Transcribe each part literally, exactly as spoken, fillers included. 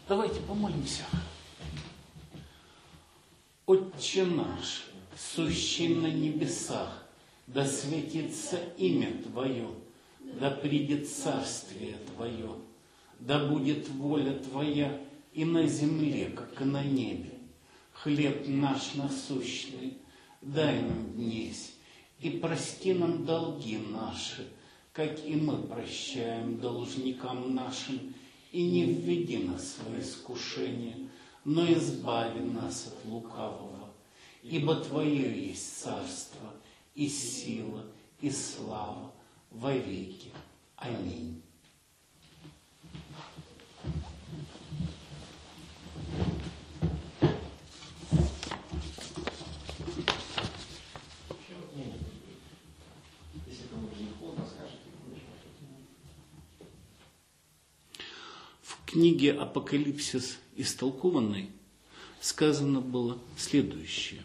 Давайте помолимся. Отче наш, сущий на небесах, да светится имя Твое, да придет царствие Твое, да будет воля Твоя и на земле, как и на небе. Хлеб наш насущный дай нам днесь, и прости нам долги наши, как и мы прощаем должникам нашим, и не введи нас в искушение, но избави нас от лукавого. Ибо Твое есть царство, и сила, и слава во веки. Аминь. В книге «Апокалипсис истолкованной» сказано было следующее.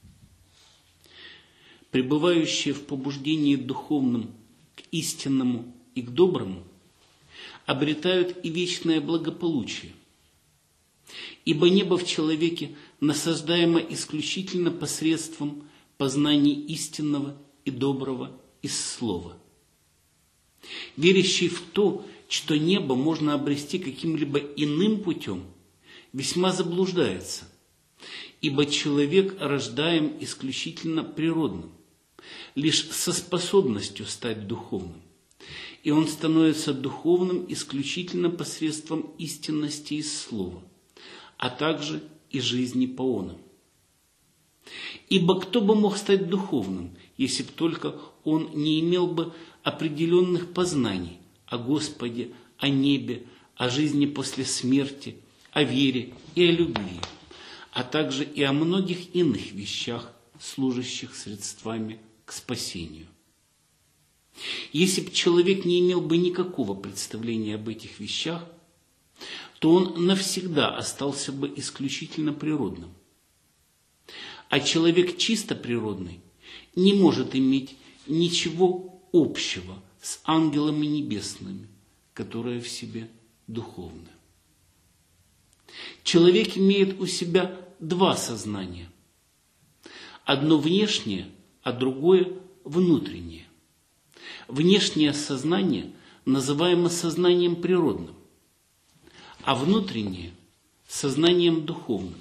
Пребывающие в побуждении духовном к истинному и к доброму обретают и вечное благополучие, ибо небо в человеке насаждаемо исключительно посредством познаний истинного и доброго из слова. Верящий в то, что небо можно обрести каким-либо иным путем, весьма заблуждается, ибо человек рождаем исключительно природным, лишь со способностью стать духовным, и он становится духовным исключительно посредством истинности из слова, а также и жизни по онам. Ибо кто бы мог стать духовным, если бы только он не имел бы определенных познаний о Господе, о небе, о жизни после смерти, о вере и о любви, а также и о многих иных вещах, служащих средствами к спасению. Если бы человек не имел бы никакого представления об этих вещах, то он навсегда остался бы исключительно природным. А человек чисто природный не может иметь ничего общего с ангелами небесными, которые в себе духовны. Человек имеет у себя два сознания. Одно внешнее, а другое внутреннее. Внешнее сознание называемо сознанием природным, а внутреннее – сознанием духовным.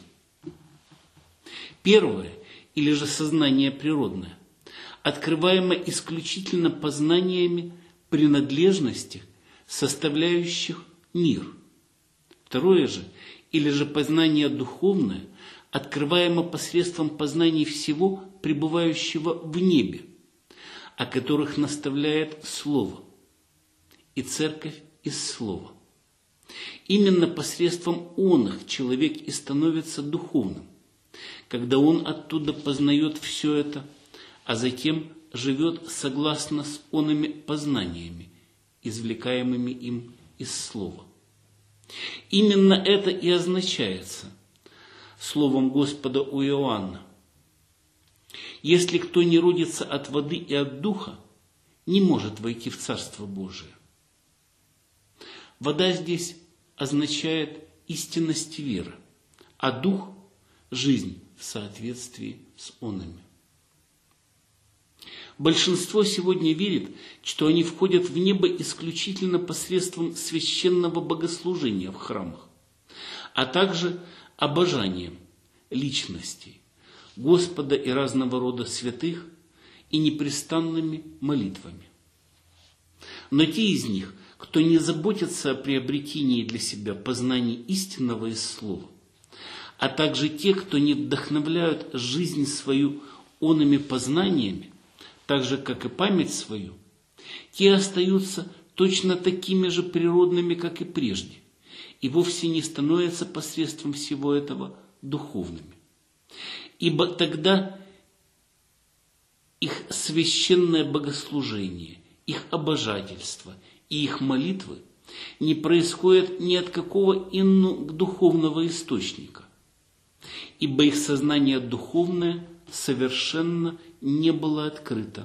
Первое, или же сознание природное, открываемо исключительно познаниями принадлежности, составляющих мир. Второе же, или же познание духовное, открываемо посредством познаний всего, пребывающего в небе, о которых наставляет Слово, и Церковь из Слова. Именно посредством оных человек и становится духовным, когда он оттуда познает все это, а затем живет согласно с оными познаниями, извлекаемыми им из Слова. Именно это и означается словом Господа у Иоанна. Если кто не родится от воды и от духа, не может войти в Царство Божие. Вода здесь означает истинность веры, а дух – жизнь в соответствии с онами. Большинство сегодня верит, что они входят в небо исключительно посредством священного богослужения в храмах, а также обожанием личностей Господа и разного рода святых и непрестанными молитвами. Но те из них, кто не заботится о приобретении для себя познаний истинного из слова, а также те, кто не вдохновляют жизнь свою оными познаниями, так же, как и память свою, те остаются точно такими же природными, как и прежде, и вовсе не становятся посредством всего этого духовными. Ибо тогда их священное богослужение, их обожательство и их молитвы не происходят ни от какого иного духовного источника, ибо их сознание духовное совершенно не было открыто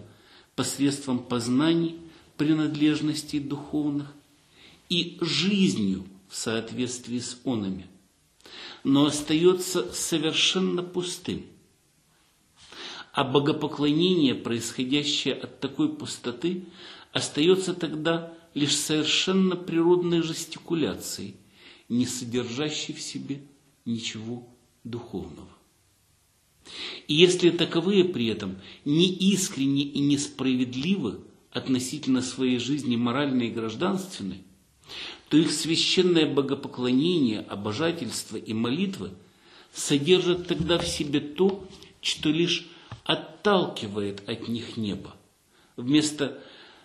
посредством познаний, принадлежностей духовных и жизнью в соответствии с онами, но остается совершенно пустым. А богопоклонение, происходящее от такой пустоты, остается тогда лишь совершенно природной жестикуляцией, не содержащей в себе ничего духовного. И если таковые при этом не искренни и несправедливы относительно своей жизни моральной и гражданственной, то их священное богопоклонение, обожательство и молитвы содержат тогда в себе то, что лишь отталкивает от них небо, вместо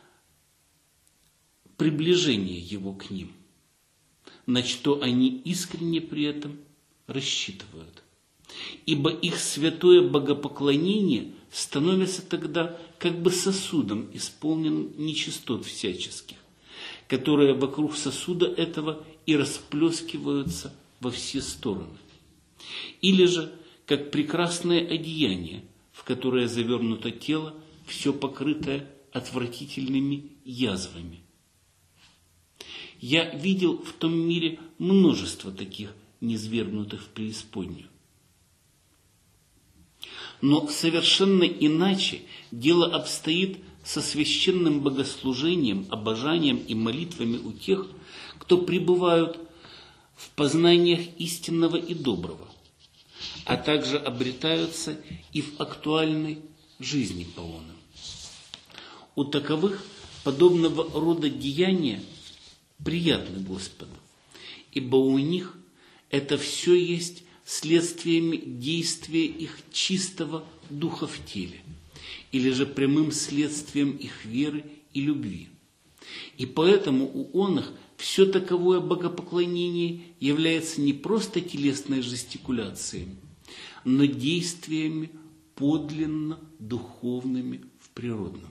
приближения его к ним, на что они искренне при этом рассчитывают. Ибо их святое богопоклонение становится тогда как бы сосудом, исполненным нечистот всяческих, которые вокруг сосуда этого и расплескиваются во все стороны. Или же, как прекрасное одеяние, в которое завернуто тело, все покрытое отвратительными язвами. Я видел в том мире множество таких низвергнутых в преисподнюю. Но совершенно иначе дело обстоит со священным богослужением, обожанием и молитвами у тех, кто пребывают в познаниях истинного и доброго, а также обретаются и в актуальной жизни по онным. У таковых подобного рода деяния приятны Господу, ибо у них это все есть следствиями действия их чистого духа в теле, или же прямым следствием их веры и любви. И поэтому у оных все таковое богопоклонение является не просто телесной жестикуляцией, но действиями подлинно духовными в природном.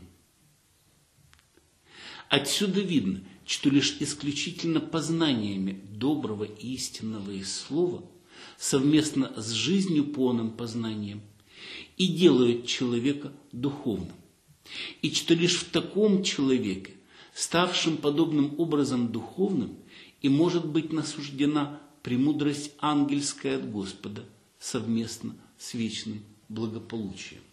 Отсюда видно, что лишь исключительно познаниями доброго и истинного из слова, совместно с жизнью полным познанием, и делают человека духовным. И что лишь в таком человеке, ставшем подобным образом духовным, и может быть насуждена премудрость ангельская от Господа совместно с вечным благополучием.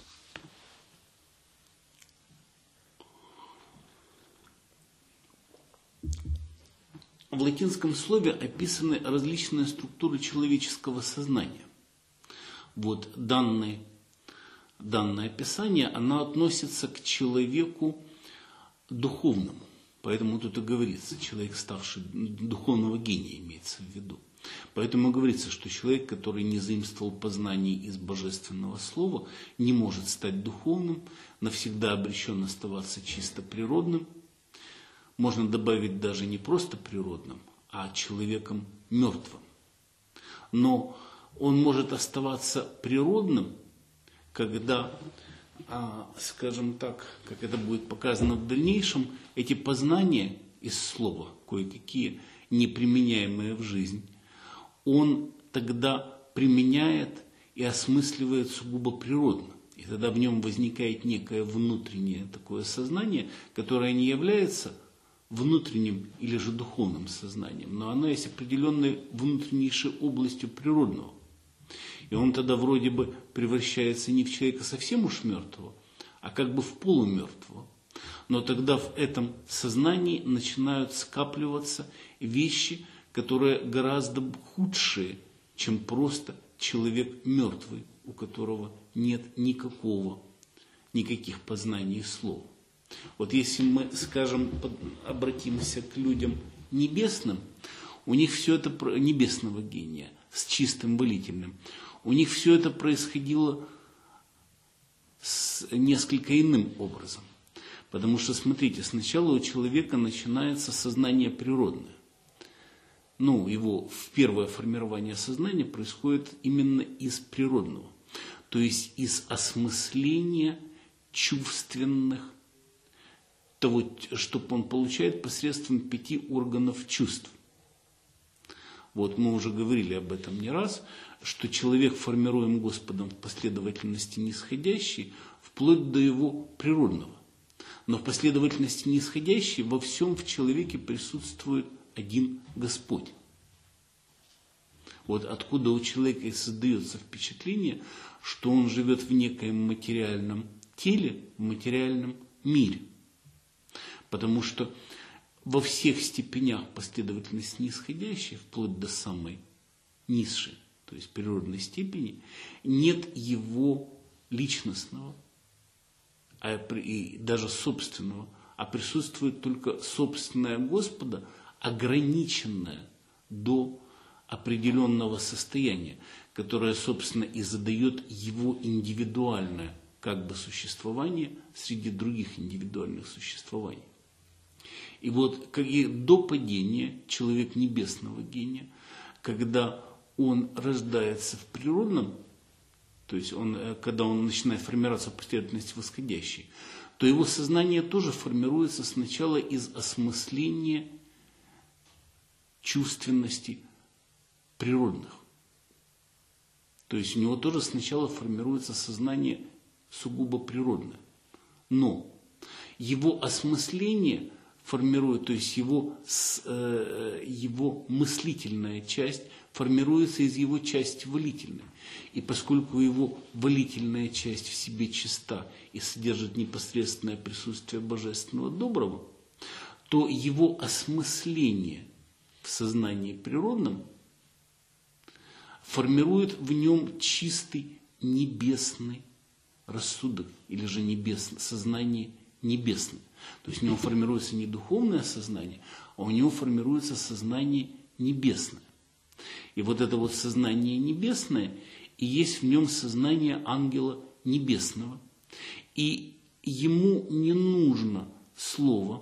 В латинском слове описаны различные структуры человеческого сознания. Вот данное, данное описание, оно относится к человеку духовному. Поэтому тут и говорится, человек, ставший духовного гения, имеется в виду. Поэтому говорится, что человек, который не заимствовал познаний из божественного слова, не может стать духовным, навсегда обречен оставаться чисто природным. Можно добавить даже не просто природным, а человеком мертвым. Но он может оставаться природным, когда, скажем так, как это будет показано в дальнейшем, эти познания из слова, кое-какие неприменяемые в жизнь, он тогда применяет и осмысливает сугубо природно. И тогда в нем возникает некое внутреннее такое сознание, которое не является внутренним или же духовным сознанием, но оно есть определенной внутреннейшей областью природного. И он тогда вроде бы превращается не в человека совсем уж мертвого, а как бы в полумертвого. Но тогда в этом сознании начинают скапливаться вещи, которые гораздо худшие, чем просто человек мертвый, у которого нет никакого, никаких познаний слова. Вот если мы, скажем, обратимся к людям небесным, у них все это, небесного гения, с чистым волительным, у них все это происходило с несколько иным образом. Потому что, смотрите, сначала у человека начинается сознание природное. Ну, его первое формирование сознания происходит именно из природного. То есть из осмысления чувственных, того, что он получает посредством пяти органов чувств. Вот мы уже говорили об этом не раз, что человек формируем Господом в последовательности нисходящей, вплоть до его природного. Но в последовательности нисходящей во всем в человеке присутствует один Господь. Вот откуда у человека и создается впечатление, что он живет в некоем материальном теле, в материальном мире. Потому что во всех степенях последовательности нисходящей, вплоть до самой низшей, то есть природной степени, нет его личностного, а и даже собственного, а присутствует только собственное Господа, ограниченное до определенного состояния, которое, собственно, и задает его индивидуальное как бы существование среди других индивидуальных существований. И вот как и до падения человек небесного гения, когда он рождается в природном, то есть он, когда он начинает формироваться в последовательности восходящей, то его сознание тоже формируется сначала из осмысления чувственности природных. То есть у него тоже сначала формируется сознание сугубо природное. Но его осмысление формирует, то есть его, его мыслительная часть формируется из его части волительной. И поскольку его волительная часть в себе чиста и содержит непосредственное присутствие Божественного Доброго, то его осмысление в сознании природном формирует в нем чистый небесный рассудок, или же небесное, сознание небесное. То есть у него формируется не духовное сознание, а у него формируется сознание небесное. И вот это вот сознание небесное, и есть в нем сознание ангела небесного. И ему не нужно слово,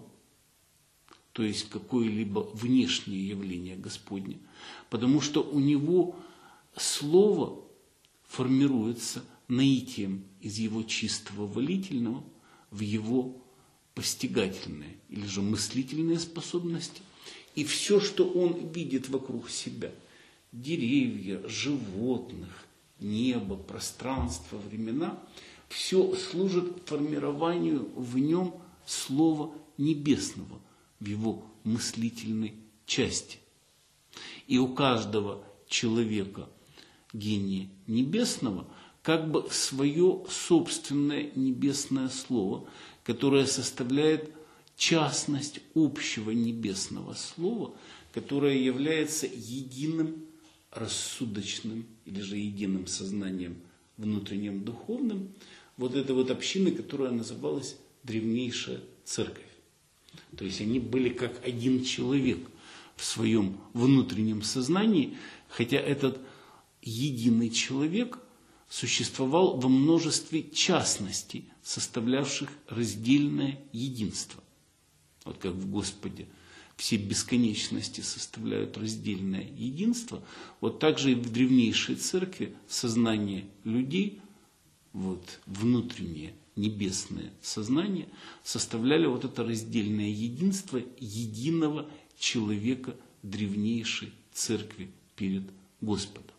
то есть какое-либо внешнее явление Господне, потому что у него слово формируется наитием из его чистого волительного в его постигательные или же мыслительные способности. И все, что он видит вокруг себя, деревья, животных, небо, пространство, времена, все служит формированию в нем слова небесного в его мыслительной части. И у каждого человека, гения небесного, как бы свое собственное небесное слово, которое составляет частность общего небесного слова, которое является единым рассудочным или же единым сознанием внутренним духовным, вот этой вот общины, которая называлась древнейшая церковь. То есть они были как один человек в своем внутреннем сознании, хотя этот единый человек существовал во множестве частностей, составлявших раздельное единство. Вот как в Господе все бесконечности составляют раздельное единство, вот так же и в древнейшей церкви сознание людей, вот внутреннее небесное сознание, составляли вот это раздельное единство единого человека древнейшей церкви перед Господом.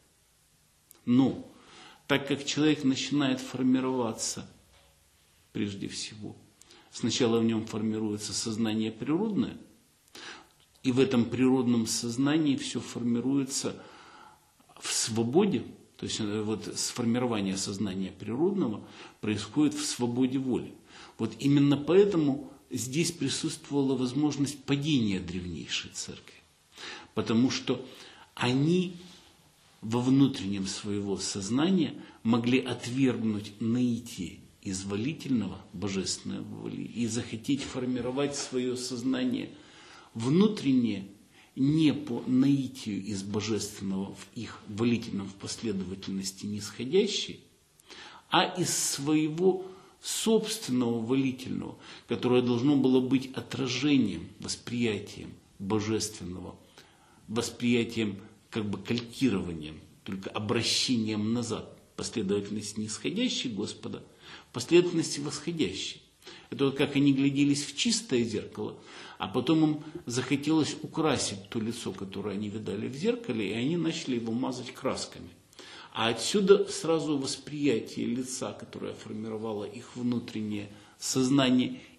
Но так как человек начинает формироваться, прежде всего, сначала в нем формируется сознание природное, и в этом природном сознании все формируется в свободе, то есть вот сформирование сознания природного происходит в свободе воли. Вот именно поэтому здесь присутствовала возможность падения древнейшей церкви, потому что они во внутреннем своего сознания могли отвергнуть наитие из волительного, божественной воли, и захотеть формировать свое сознание внутреннее не по наитию из божественного в их волительном в последовательности нисходящей, а из своего собственного волительного, которое должно было быть отражением, восприятием божественного, восприятием как бы калькированием, только обращением назад, последовательность нисходящей Господа, последовательности восходящей. Это вот как они гляделись в чистое зеркало, а потом им захотелось украсить то лицо, которое они видали в зеркале, и они начали его мазать красками. А отсюда сразу восприятие лица, которое формировало их внутреннее сознание,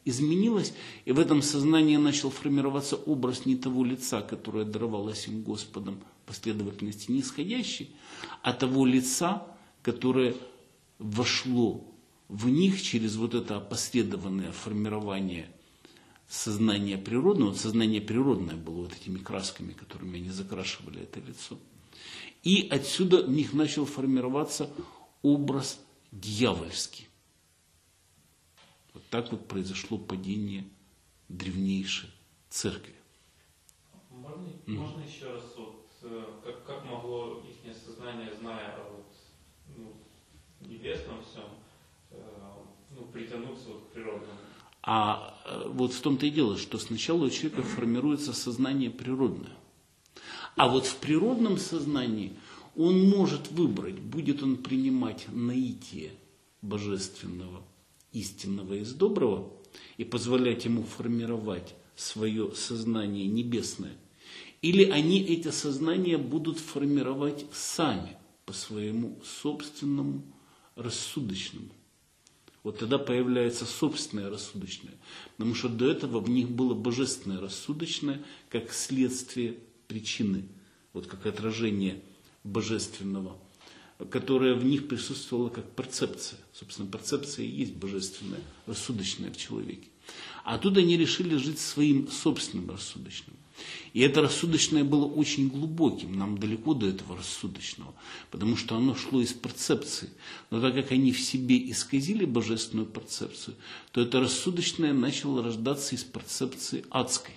изменилось, и в этом сознании начал формироваться образ не того лица, которое даровалось им Господом, последовательности нисходящей, а того лица, которое вошло в них через вот это опосредованное формирование сознания природного. Сознание природное было вот этими красками, которыми они закрашивали это лицо. И отсюда в них начал формироваться образ дьявольский. Вот так вот произошло падение древнейшей церкви. Можно, mm. можно еще раз, вот, как, как могло их сознание, зная о вот, ну, небесном всем, ну, притянуться вот к природному? А вот в том-то и дело, что сначала у человека формируется сознание природное. А вот в природном сознании он может выбрать, будет он принимать наитие божественного, истинного из доброго и позволять ему формировать свое сознание небесное, или они эти сознания будут формировать сами по своему собственному рассудочному. Вот тогда появляется собственное рассудочное, потому что до этого в них было божественное рассудочное как следствие причины, вот как отражение божественного, которое в них присутствовало как перцепция. Собственно, перцепция и есть божественное, рассудочное в человеке. А тут они решили жить своим собственным рассудочным. И это рассудочное было очень глубоким, нам далеко до этого рассудочного, потому что оно шло из перцепции. Но так как они в себе исказили божественную перцепцию, то это рассудочное начало рождаться из перцепции адской.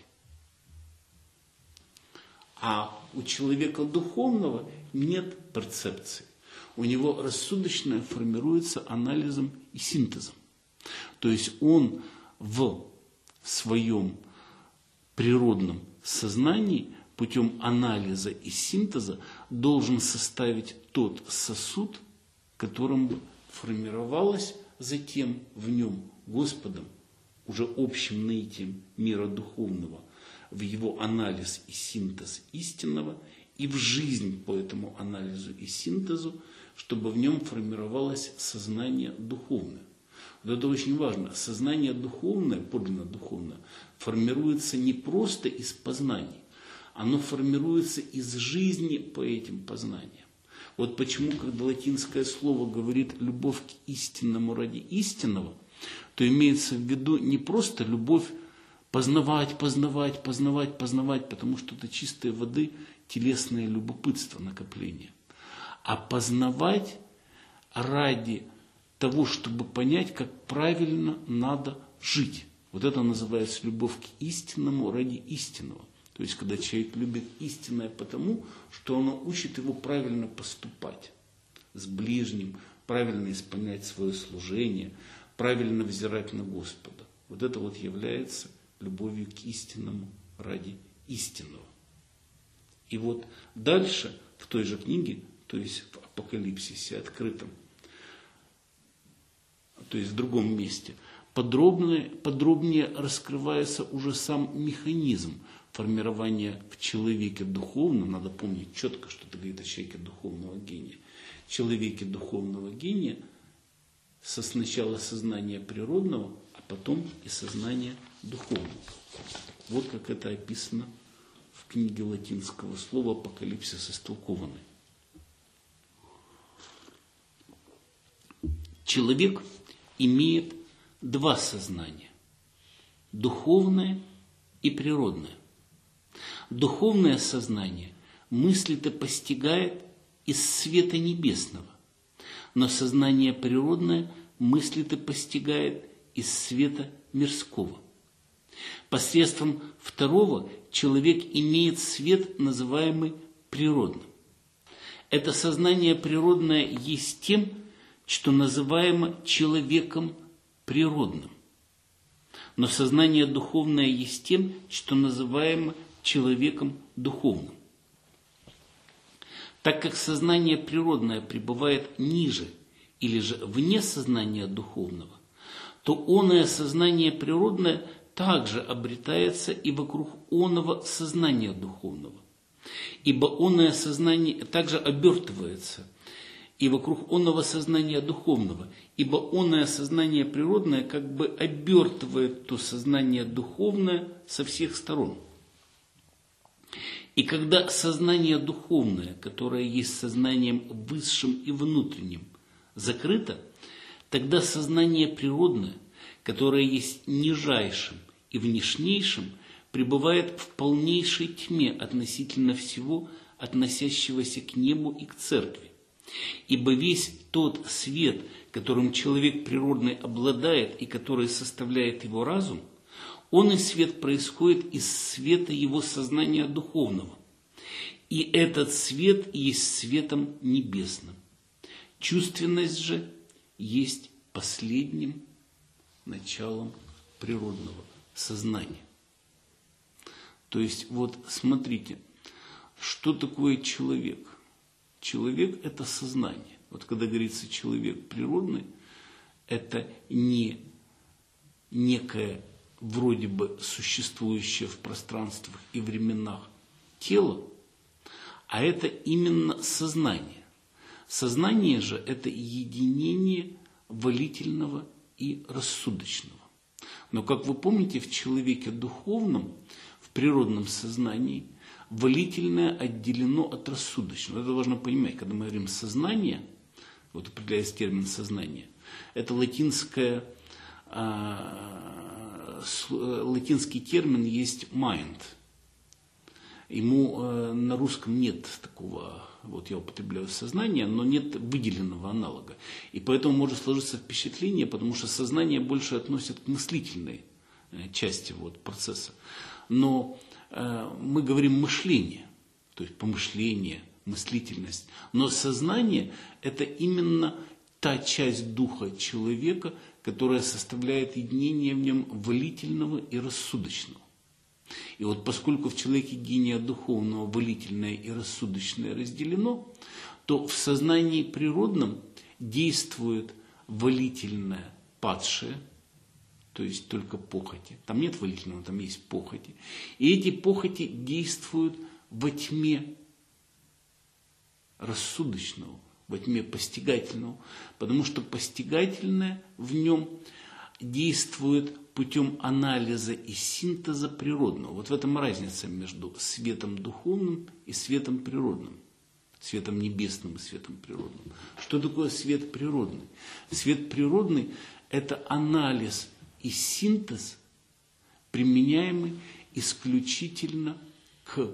А у человека духовного нет перцепции. У него рассудочное формируется анализом и синтезом. То есть он в своем природном сознании путем анализа и синтеза должен составить тот сосуд, которым бы формировалось затем в нем Господом, уже общим наитием мира духовного, в его анализ и синтез истинного, и в жизнь по этому анализу и синтезу, чтобы в нем формировалось сознание духовное. Вот это очень важно. Сознание духовное, подлинно духовное, формируется не просто из познаний, оно формируется из жизни по этим познаниям. Вот почему, когда латинское слово говорит «любовь к истинному ради истинного», то имеется в виду не просто любовь познавать, познавать, познавать, познавать, потому что это чистой воды телесное любопытство, накопление, а познавать ради того, чтобы понять, как правильно надо жить. Вот это называется любовь к истинному ради истинного. То есть, когда человек любит истинное потому, что оно учит его правильно поступать с ближним, правильно исполнять свое служение, правильно взирать на Господа. Вот это вот является любовью к истинному ради истинного. И вот дальше в той же книге, то есть в Апокалипсисе открытом, то есть в другом месте, подробнее, подробнее раскрывается уже сам механизм формирования в человеке духовном. Надо помнить четко, что это говорит о человеке духовного гения. В человеке духовного гения со сначала сознания природного, а потом и сознания духовного. Вот как это описано в книге латинского слова «Апокалипсис истолкованный». Человек имеет два сознания – духовное и природное. Духовное сознание мыслит и постигает из света небесного, но сознание природное мыслит и постигает из света мирского. Посредством второго человек имеет свет, называемый природным. Это сознание природное есть тем, что называемо человеком природным. Но сознание духовное есть тем, что называемо человеком духовным. Так как сознание природное пребывает ниже или же вне сознания духовного, то оное сознание природное также обретается и вокруг оного сознания духовного. Ибо оное сознание также обертывается и вокруг оного сознания духовного, ибо оное сознание природное как бы обертывает то сознание духовное со всех сторон. И когда сознание духовное, которое есть сознанием высшим и внутренним, закрыто, тогда сознание природное, которое есть нижайшим и внешнейшим, пребывает в полнейшей тьме относительно всего, относящегося к небу и к церкви. Ибо весь тот свет, которым человек природный обладает и который составляет его разум, он и свет происходит из света его сознания духовного. И этот свет есть светом небесным. Чувственность же есть последним началом природного сознания. То есть, вот смотрите, что такое человек? Человек – это сознание. Вот когда говорится человек природный, это не некое вроде бы существующее в пространствах и временах тело, а это именно сознание. Сознание же – это единение волительного и рассудочного. Но, как вы помните, в человеке духовном, в природном сознании, волительное отделено от рассудочного. Это важно понимать, когда мы говорим «сознание», вот определяется термин «сознание», это латинское, э, латинский термин есть «mind». Ему э, на русском нет такого, вот я употребляю сознание, но нет выделенного аналога. И поэтому может сложиться впечатление, потому что сознание больше относят к мыслительной э, части вот, процесса. Но э, мы говорим мышление, то есть помышление, мыслительность. Но сознание – это именно та часть духа человека, которая составляет единение в нем волительного и рассудочного. И вот поскольку в человеке гения духовного волительное и рассудочное разделено, то в сознании природном действует волительное падшее, то есть только похоти. Там нет волительного, там есть похоти. И эти похоти действуют во тьме рассудочного, во тьме постигательного, потому что постигательное в нем действует путем анализа и синтеза природного. Вот в этом разница между светом духовным и светом природным. Светом небесным и светом природным. Что такое свет природный? Свет природный – это анализ и синтез, применяемый исключительно к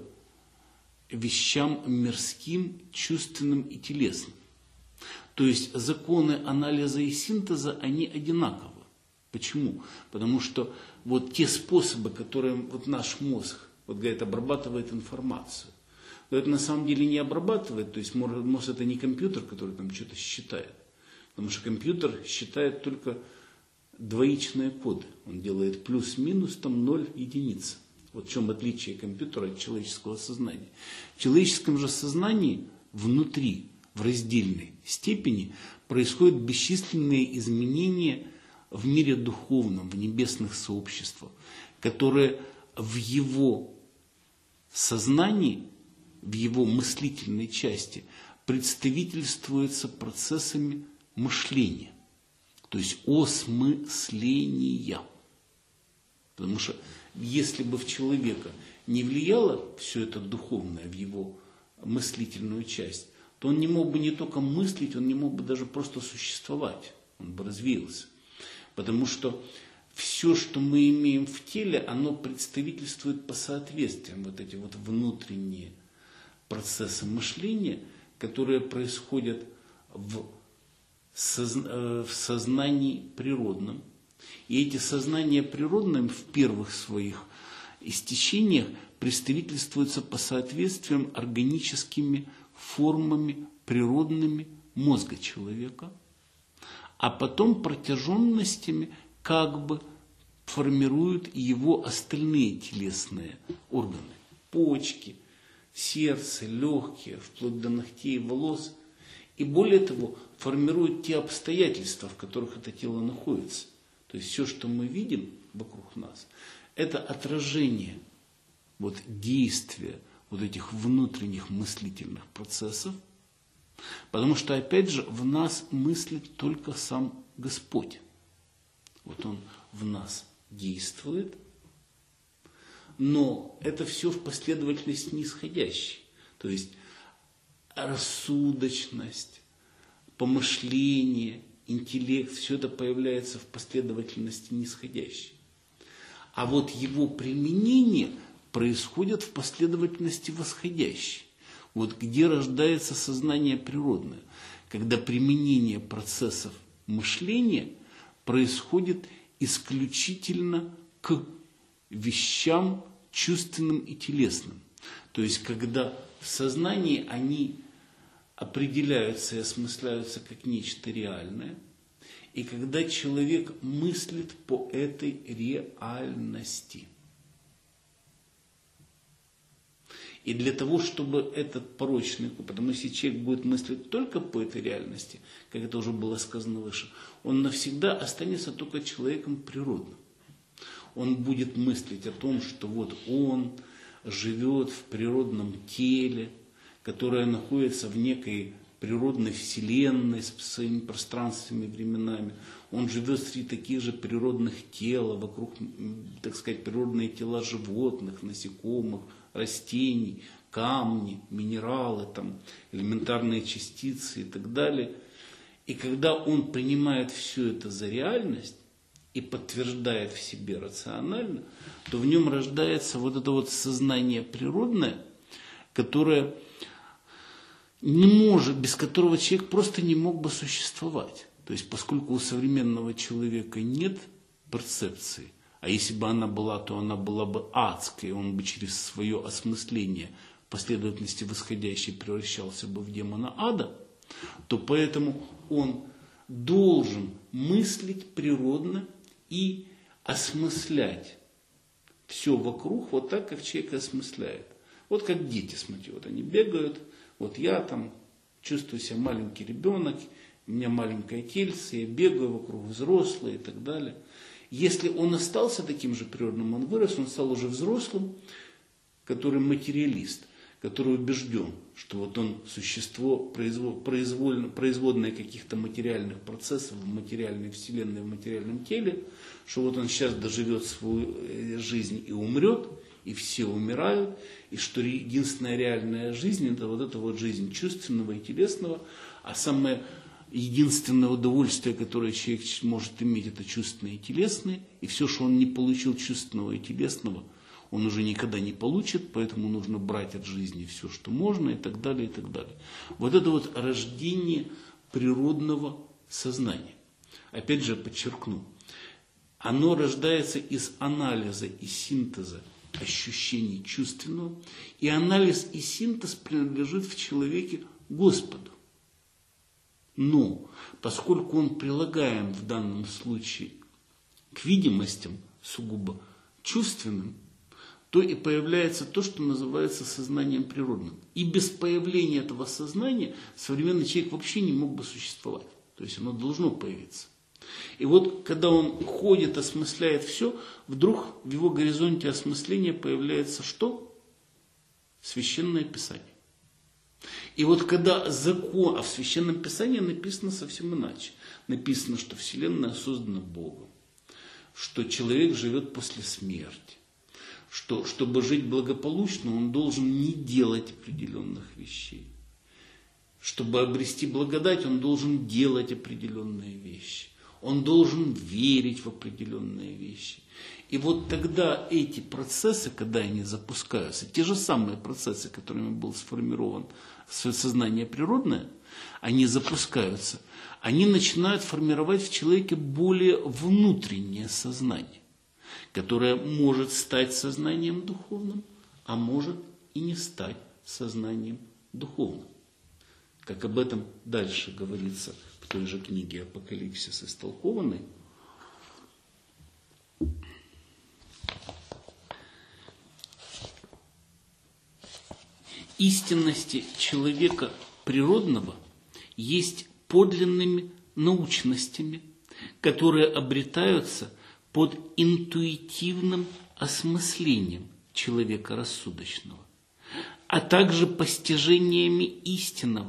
вещам мирским, чувственным и телесным. То есть законы анализа и синтеза, они одинаковы. Почему? Потому что вот те способы, которым вот наш мозг, вот говорит, обрабатывает информацию, но это на самом деле не обрабатывает, то есть мозг это не компьютер, который там что-то считает, потому что компьютер считает только двоичные коды, он делает плюс-минус, там ноль единиц. Вот в чем отличие компьютера от человеческого сознания. В человеческом же сознании внутри, в раздельной степени, происходят бесчисленные изменения в мире духовном, в небесных сообществах, которые в его сознании, в его мыслительной части представительствуются процессами мышления, то есть осмысления. Потому что если бы в человека не влияло все это духовное в его мыслительную часть, то он не мог бы не только мыслить, он не мог бы даже просто существовать, он бы развеялся. Потому что все, что мы имеем в теле, оно представительствует по соответствиям, вот эти вот внутренние процессы мышления, которые происходят в, созна- в сознании природном. И эти сознания природным в первых своих истечениях представительствуются по соответствиям органическими формами природными мозга человека, а потом протяженностями как бы формируют его остальные телесные органы. Почки, сердце, легкие, вплоть до ногтей и волос. И более того, формируют те обстоятельства, в которых это тело находится. То есть все, что мы видим вокруг нас, это отражение вот, действия вот этих внутренних мыслительных процессов, Потому что, опять же, в нас мыслит только сам Господь. Вот Он в нас действует, но это все в последовательности нисходящей. То есть рассудочность, помышление, интеллект, все это появляется в последовательности нисходящей. А вот его применение происходит в последовательности восходящей. Вот где рождается сознание природное, когда применение процессов мышления происходит исключительно к вещам чувственным и телесным. То есть, когда в сознании они определяются и осмысляются как нечто реальное, и когда человек мыслит по этой реальности. И для того, чтобы этот порочный круг, потому что если человек будет мыслить только по этой реальности, как это уже было сказано выше, он навсегда останется только человеком природным. Он будет мыслить о том, что вот он живет в природном теле, которое находится в некой природной вселенной с своими пространствами и временами. Он живет среди таких же природных тел, вокруг, так сказать, природные тела животных, насекомых, растений, камни, минералы, там, элементарные частицы и так далее. И когда он принимает все это за реальность и подтверждает в себе рационально, то в нем рождается вот это вот сознание природное, которое не может, без которого человек просто не мог бы существовать. То есть, поскольку у современного человека нет перцепции, а если бы она была, то она была бы адской, он бы через свое осмысление последовательности восходящей превращался бы в демона ада, то поэтому он должен мыслить природно и осмыслять все вокруг вот так, как человек осмысляет. Вот как дети, смотрите, вот они бегают, вот я там чувствую себя маленький ребенок, у меня маленькое тельце, я бегаю вокруг взрослые и так далее. Если он остался таким же природным, он вырос, он стал уже взрослым, который материалист, который убежден, что вот он существо произвольно, производное каких-то материальных процессов в материальной вселенной, в материальном теле, что вот он сейчас доживет свою жизнь и умрет, и все умирают, и что единственная реальная жизнь – это вот эта вот жизнь чувственного и телесного, а самое единственное удовольствие, которое человек может иметь, это чувственное и телесное, и все, что он не получил чувственного и телесного, он уже никогда не получит, поэтому нужно брать от жизни все, что можно, и так далее, и так далее. Вот это вот рождение природного сознания. Опять же, подчеркну, оно рождается из анализа и синтеза ощущений чувственного, и анализ и синтез принадлежит в человеке Господу. Но, поскольку он прилагаем в данном случае к видимостям сугубо чувственным, то и появляется то, что называется сознанием природным. И без появления этого сознания современный человек вообще не мог бы существовать. То есть оно должно появиться. И вот, когда он ходит, осмысляет все, вдруг в его горизонте осмысления появляется что? Священное Писание. И вот когда закон, а в Священном Писании написано совсем иначе. Написано, что Вселенная создана Богом, что человек живет после смерти, что чтобы жить благополучно, он должен не делать определенных вещей. Чтобы обрести благодать, он должен делать определенные вещи. Он должен верить в определенные вещи. И вот тогда эти процессы, когда они запускаются, те же самые процессы, которыми был сформирован сознание природное, они запускаются, они начинают формировать в человеке более внутреннее сознание, которое может стать сознанием духовным, а может и не стать сознанием духовным. Как об этом дальше говорится в той же книге «Апокалипсис истолкованный». Истинности человека природного есть подлинными научностями, которые обретаются под интуитивным осмыслением человека рассудочного, а также постижениями истинного,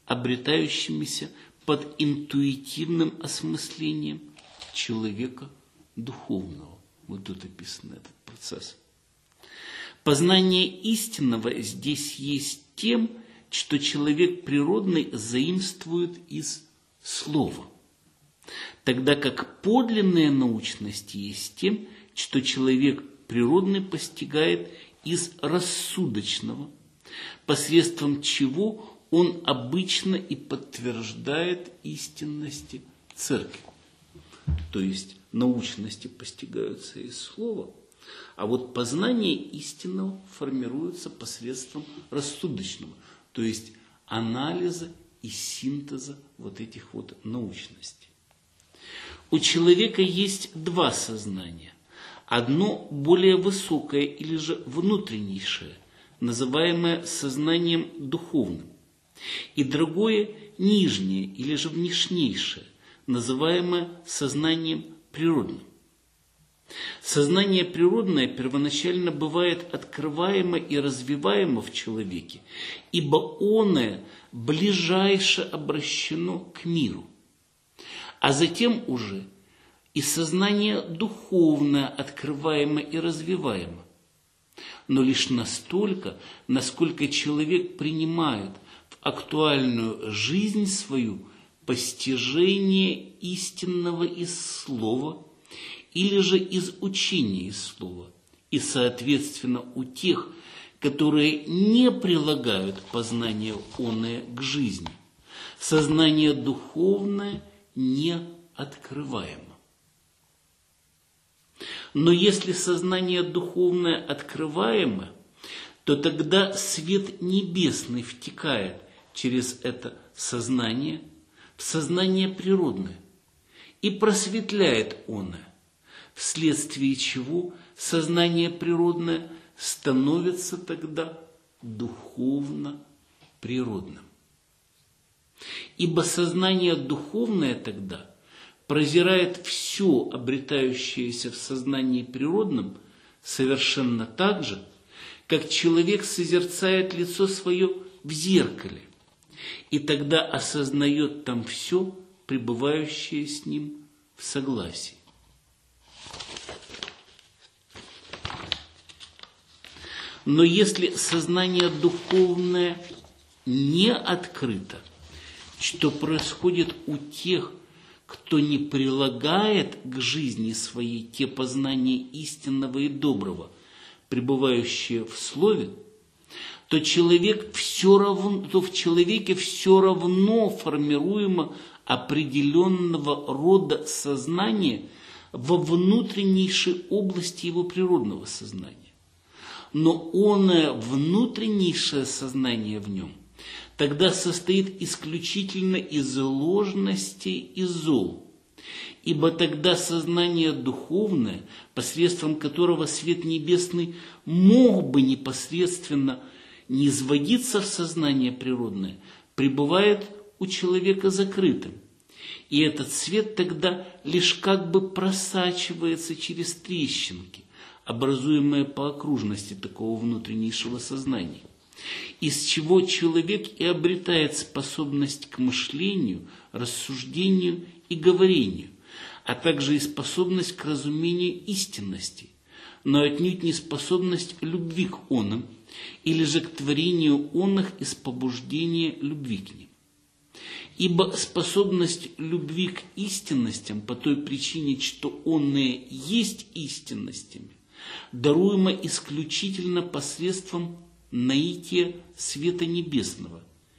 обретающимися под интуитивным осмыслением человека духовного. Вот тут описан этот процесс. Познание истинного здесь есть тем, что человек природный заимствует из слова, тогда как подлинная научность есть тем, что человек природный постигает из рассудочного, посредством чего он обычно и подтверждает истинности церкви. То есть научности постигаются из слова, а вот познание истинного формируется посредством рассудочного, то есть анализа и синтеза вот этих вот научностей. У человека есть два сознания. Одно более высокое или же внутреннейшее, называемое сознанием духовным, и другое нижнее или же внешнейшее, называемое сознанием природным. Сознание природное первоначально бывает открываемо и развиваемо в человеке, ибо оное ближайше обращено к миру. А затем уже и сознание духовное открываемо и развиваемо, но лишь настолько, насколько человек принимает в актуальную жизнь свою постижение истинного из слова или же из учения из слова, и, соответственно, у тех, которые не прилагают познание оное к жизни, сознание духовное не открываемо. Но если сознание духовное открываемо, то тогда свет небесный втекает через это сознание в сознание природное и просветляет оное, вследствие чего сознание природное становится тогда духовно природным. Ибо сознание духовное тогда прозирает все обретающееся в сознании природном совершенно так же, как человек созерцает лицо свое в зеркале, и тогда осознает там все, пребывающее с ним в согласии. Но если сознание духовное не открыто, что происходит у тех, кто не прилагает к жизни своей те познания истинного и доброго, пребывающие в слове, то, человек все равно, то в человеке все равно формируемо определенного рода сознание во внутреннейшей области его природного сознания. Но оное внутреннейшее сознание в нем тогда состоит исключительно из ложностей и зол, ибо тогда сознание духовное, посредством которого свет небесный мог бы непосредственно низводиться в сознание природное, пребывает у человека закрытым. И этот свет тогда лишь как бы просачивается через трещинки, образуемые по окружности такого внутреннейшего сознания, из чего человек и обретает способность к мышлению, рассуждению и говорению, а также и способность к разумению истинности, но отнюдь не способность любви к оным, или же к творению оных из побуждения любви к ним. Ибо способность любви к истинностям по той причине, что онные есть истинностями, даруемо исключительно посредством наития света небесного,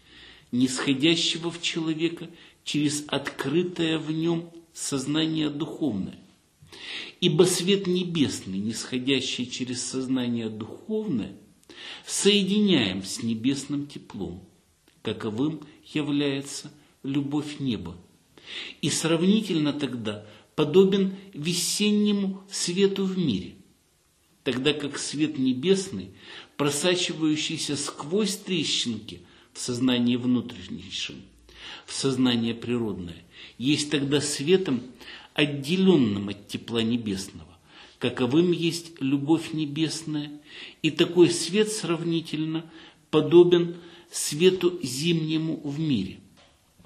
нисходящего в человека через открытое в нем сознание духовное. Ибо свет небесный, нисходящий через сознание духовное, соединяем с небесным теплом, каковым является любовь неба, и сравнительно тогда подобен весеннему свету в мире, тогда как свет небесный, просачивающийся сквозь трещинки в сознании внутреннейшем, в сознание природное, есть тогда светом, отделенным от тепла небесного, каковым есть любовь небесная, и такой свет сравнительно подобен свету зимнему в мире.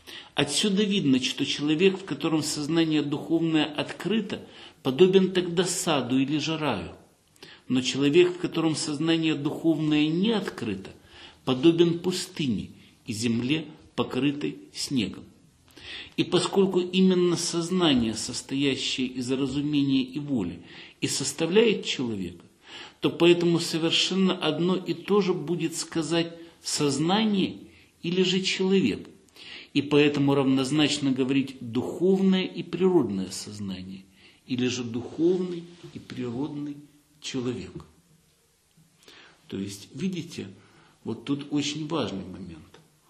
Отсюда видно, что человек, в котором сознание духовное открыто, подобен тогда саду или же раю. Но человек, в котором сознание духовное не открыто, подобен пустыне и земле, покрытой снегом. И поскольку именно сознание, состоящее из разумения и воли, и составляет человека, то поэтому совершенно одно и то же будет сказать сознание или же человек. И поэтому равнозначно говорить духовное и природное сознание, или же духовный и природный человек. То есть, видите, вот тут очень важный момент.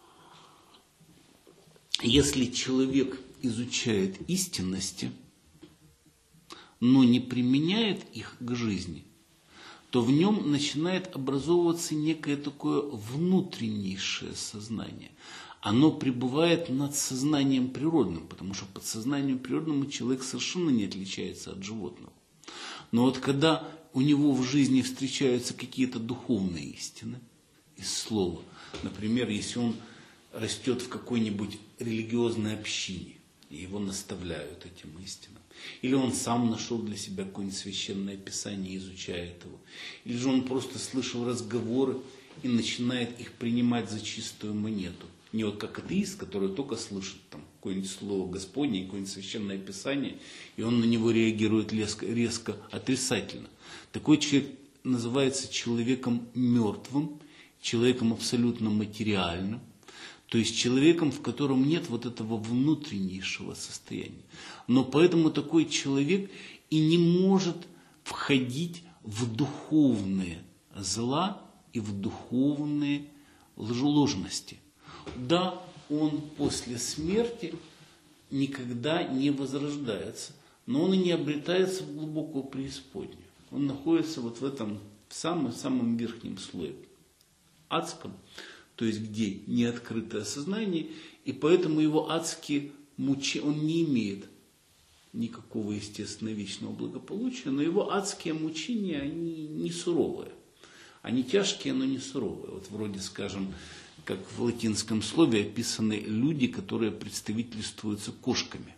Если человек изучает истинности, но не применяет их к жизни, то в нем начинает образовываться некое такое внутреннейшее сознание. Оно пребывает над сознанием природным, потому что под сознанием природным человек совершенно не отличается от животного. Но вот когда у него в жизни встречаются какие-то духовные истины из слова, например, если он растет в какой-нибудь религиозной общине, и его наставляют этим истинам, или он сам нашел для себя какое-нибудь священное писание и изучает его, или же он просто слышал разговоры и начинает их принимать за чистую монету. Не вот как атеист, который только слышит там какое-нибудь слово Господне, какое-нибудь священное писание, и он на него реагирует резко, резко отрицательно. Такой человек называется человеком мертвым, человеком абсолютно материальным, то есть человеком, в котором нет вот этого внутреннейшего состояния. Но поэтому такой человек и не может входить в духовные зла и в духовные ложности. Да, он после смерти никогда не возрождается, но он и не обретается в глубокую преисподнюю. Он находится вот в этом самом-самом верхнем слое, адском, то есть где неоткрытое сознание, и поэтому его адские мучения, он не имеет никакого, естественно, вечного благополучия, но его адские мучения, они не суровые. Они тяжкие, но не суровые. Вот вроде, скажем, как в латинском слове описаны люди, которые представительствуются кошками.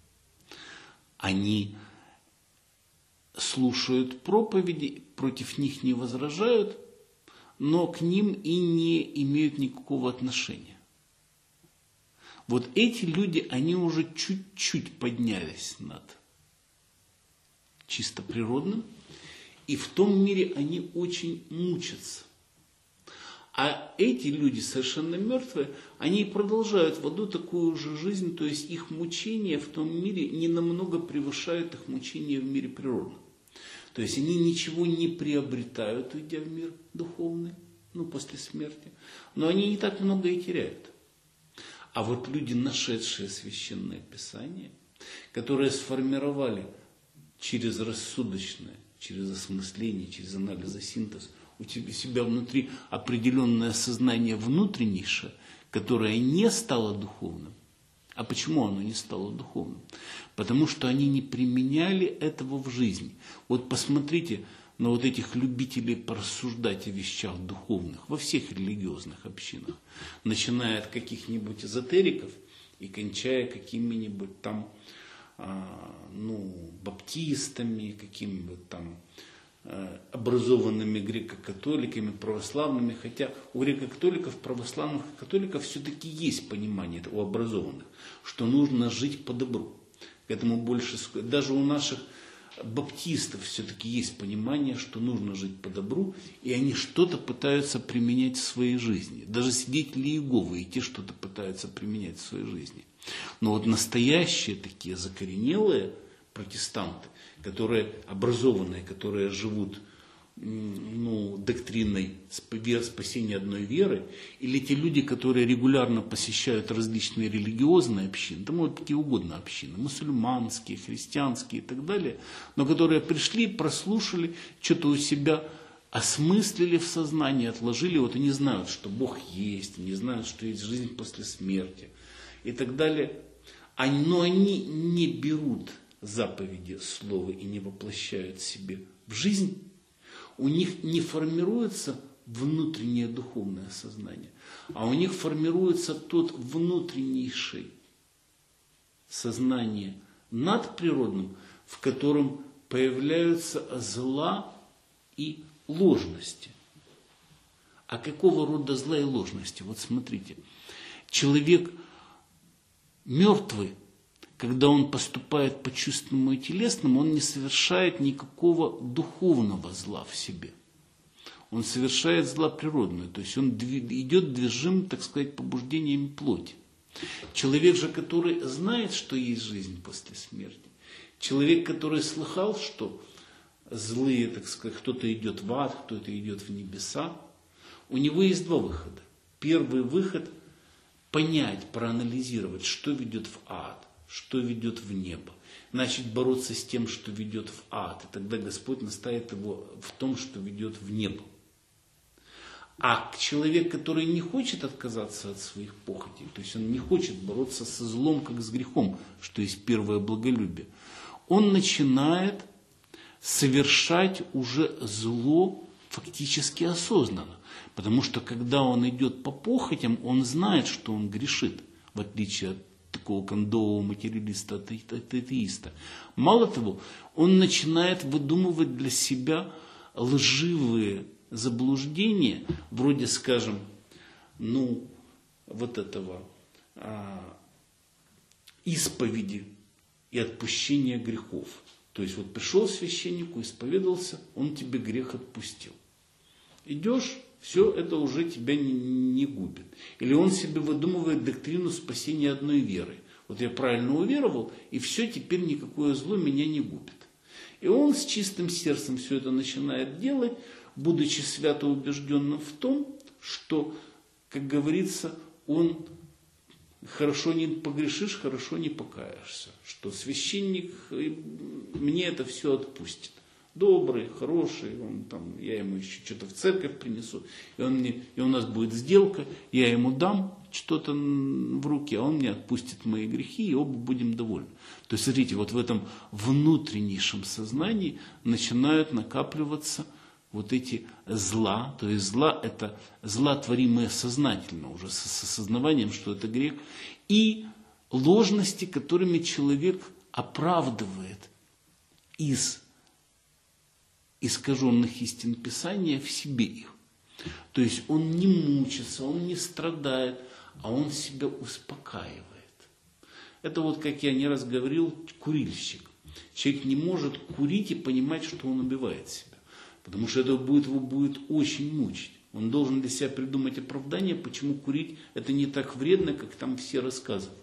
Они слушают проповеди, против них не возражают, но к ним и не имеют никакого отношения. Вот эти люди, они уже чуть-чуть поднялись над чисто природным, и в том мире они очень мучатся. А эти люди, совершенно мертвые, они продолжают в аду такую же жизнь, то есть их мучения в том мире не намного превышают их мучения в мире природном. То есть они ничего не приобретают, уйдя в мир духовный, ну, после смерти, но они не так много и теряют. А вот люди, нашедшие священное писание, которые сформировали через рассудочное, через осмысление, через анализ и синтез у себя внутри определенное сознание внутреннейшее, которое не стало духовным. А почему оно не стало духовным? Потому что они не применяли этого в жизни. Вот посмотрите на вот этих любителей порассуждать о вещах духовных во всех религиозных общинах, начиная от каких-нибудь эзотериков и кончая какими-нибудь там а, ну, баптистами, какими-нибудь там образованными греко-католиками, православными, хотя у греко-католиков, православных и католиков все-таки есть понимание у образованных, что нужно жить по добру. К этому больше, даже у наших баптистов все-таки есть понимание, что нужно жить по добру, и они что-то пытаются применять в своей жизни. Даже свидетели Иеговы и те что-то пытаются применять в своей жизни. Но вот настоящие такие закоренелые протестанты, которые образованные, которые живут ну, доктриной спасения одной веры, или те люди, которые регулярно посещают различные религиозные общины, да могут какие угодно общины, мусульманские, христианские и так далее, но которые пришли, прослушали, что-то у себя осмыслили в сознании, отложили, вот они знают, что Бог есть, они знают, что есть жизнь после смерти и так далее, но они не берут заповеди слова и не воплощают себе в жизнь, у них не формируется внутреннее духовное сознание, а у них формируется тот внутреннейший сознание надприродным, в котором появляются зла и ложности. А какого рода зла и ложности? Вот смотрите, человек мертвый, когда он поступает по чувственному и телесному, он не совершает никакого духовного зла в себе. Он совершает зла природное, то есть он идет движим, так сказать, побуждениями плоти. Человек же, который знает, что есть жизнь после смерти, человек, который слыхал, что злые, так сказать, кто-то идет в ад, кто-то идет в небеса, у него есть два выхода. Первый выход – понять, проанализировать, что ведет в ад, что ведет в небо. Начать бороться с тем, что ведет в ад. И тогда Господь наставит его в том, что ведет в небо. А человек, который не хочет отказаться от своих похотей, то есть он не хочет бороться со злом, как с грехом, что есть первое благолюбие, он начинает совершать уже зло фактически осознанно. Потому что когда он идет по похотям, он знает, что он грешит, в отличие от такого кондового материалиста, от атеиста. Мало того, он начинает выдумывать для себя лживые заблуждения, вроде, скажем, ну, вот этого а, исповеди и отпущения грехов. То есть вот пришел священнику, исповедался, он тебе грех отпустил. Идешь, все это уже тебя не, не губит. Или он себе выдумывает доктрину спасения одной верой. Вот я правильно уверовал, и все, теперь никакое зло меня не губит. И он с чистым сердцем все это начинает делать, будучи свято убежденным в том, что, как говорится, он хорошо не погрешишь, хорошо не покаешься. Что священник мне это все отпустит. Добрый, хороший, он там, я ему еще что-то в церковь принесу, и, он мне, и у нас будет сделка, я ему дам что-то в руки, а он мне отпустит мои грехи, и оба будем довольны. То есть, смотрите, вот в этом внутреннейшем сознании начинают накапливаться вот эти зла, то есть зла это зла, творимые сознательно, уже с осознаванием, что это грех, и ложности, которыми человек оправдывает из искаженных истин Писания в себе их. То есть он не мучится, он не страдает, а он себя успокаивает. Это вот, как я не раз говорил, курильщик. Человек не может курить и понимать, что он убивает себя. Потому что это будет, его будет очень мучить. Он должен для себя придумать оправдание, почему курить это не так вредно, как там все рассказывают.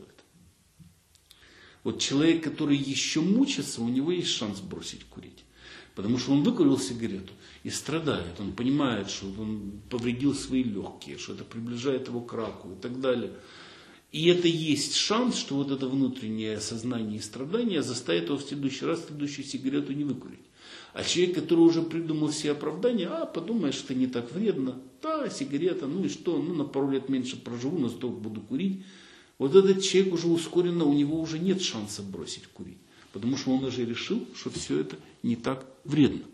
Вот человек, который еще мучится, у него есть шанс бросить курить. Потому что он выкурил сигарету и страдает. Он понимает, что он повредил свои легкие, что это приближает его к раку и так далее. И это есть шанс, что вот это внутреннее сознание и страдание заставит его в следующий раз следующую сигарету не выкурить. А человек, который уже придумал себе оправдание, а, подумаешь, что не так вредно. Да, сигарета, ну и что, ну на пару лет меньше проживу, но столько буду курить. Вот этот человек уже ускоренно, у него уже нет шанса бросить курить. Потому что он уже решил, что все это не так вредно.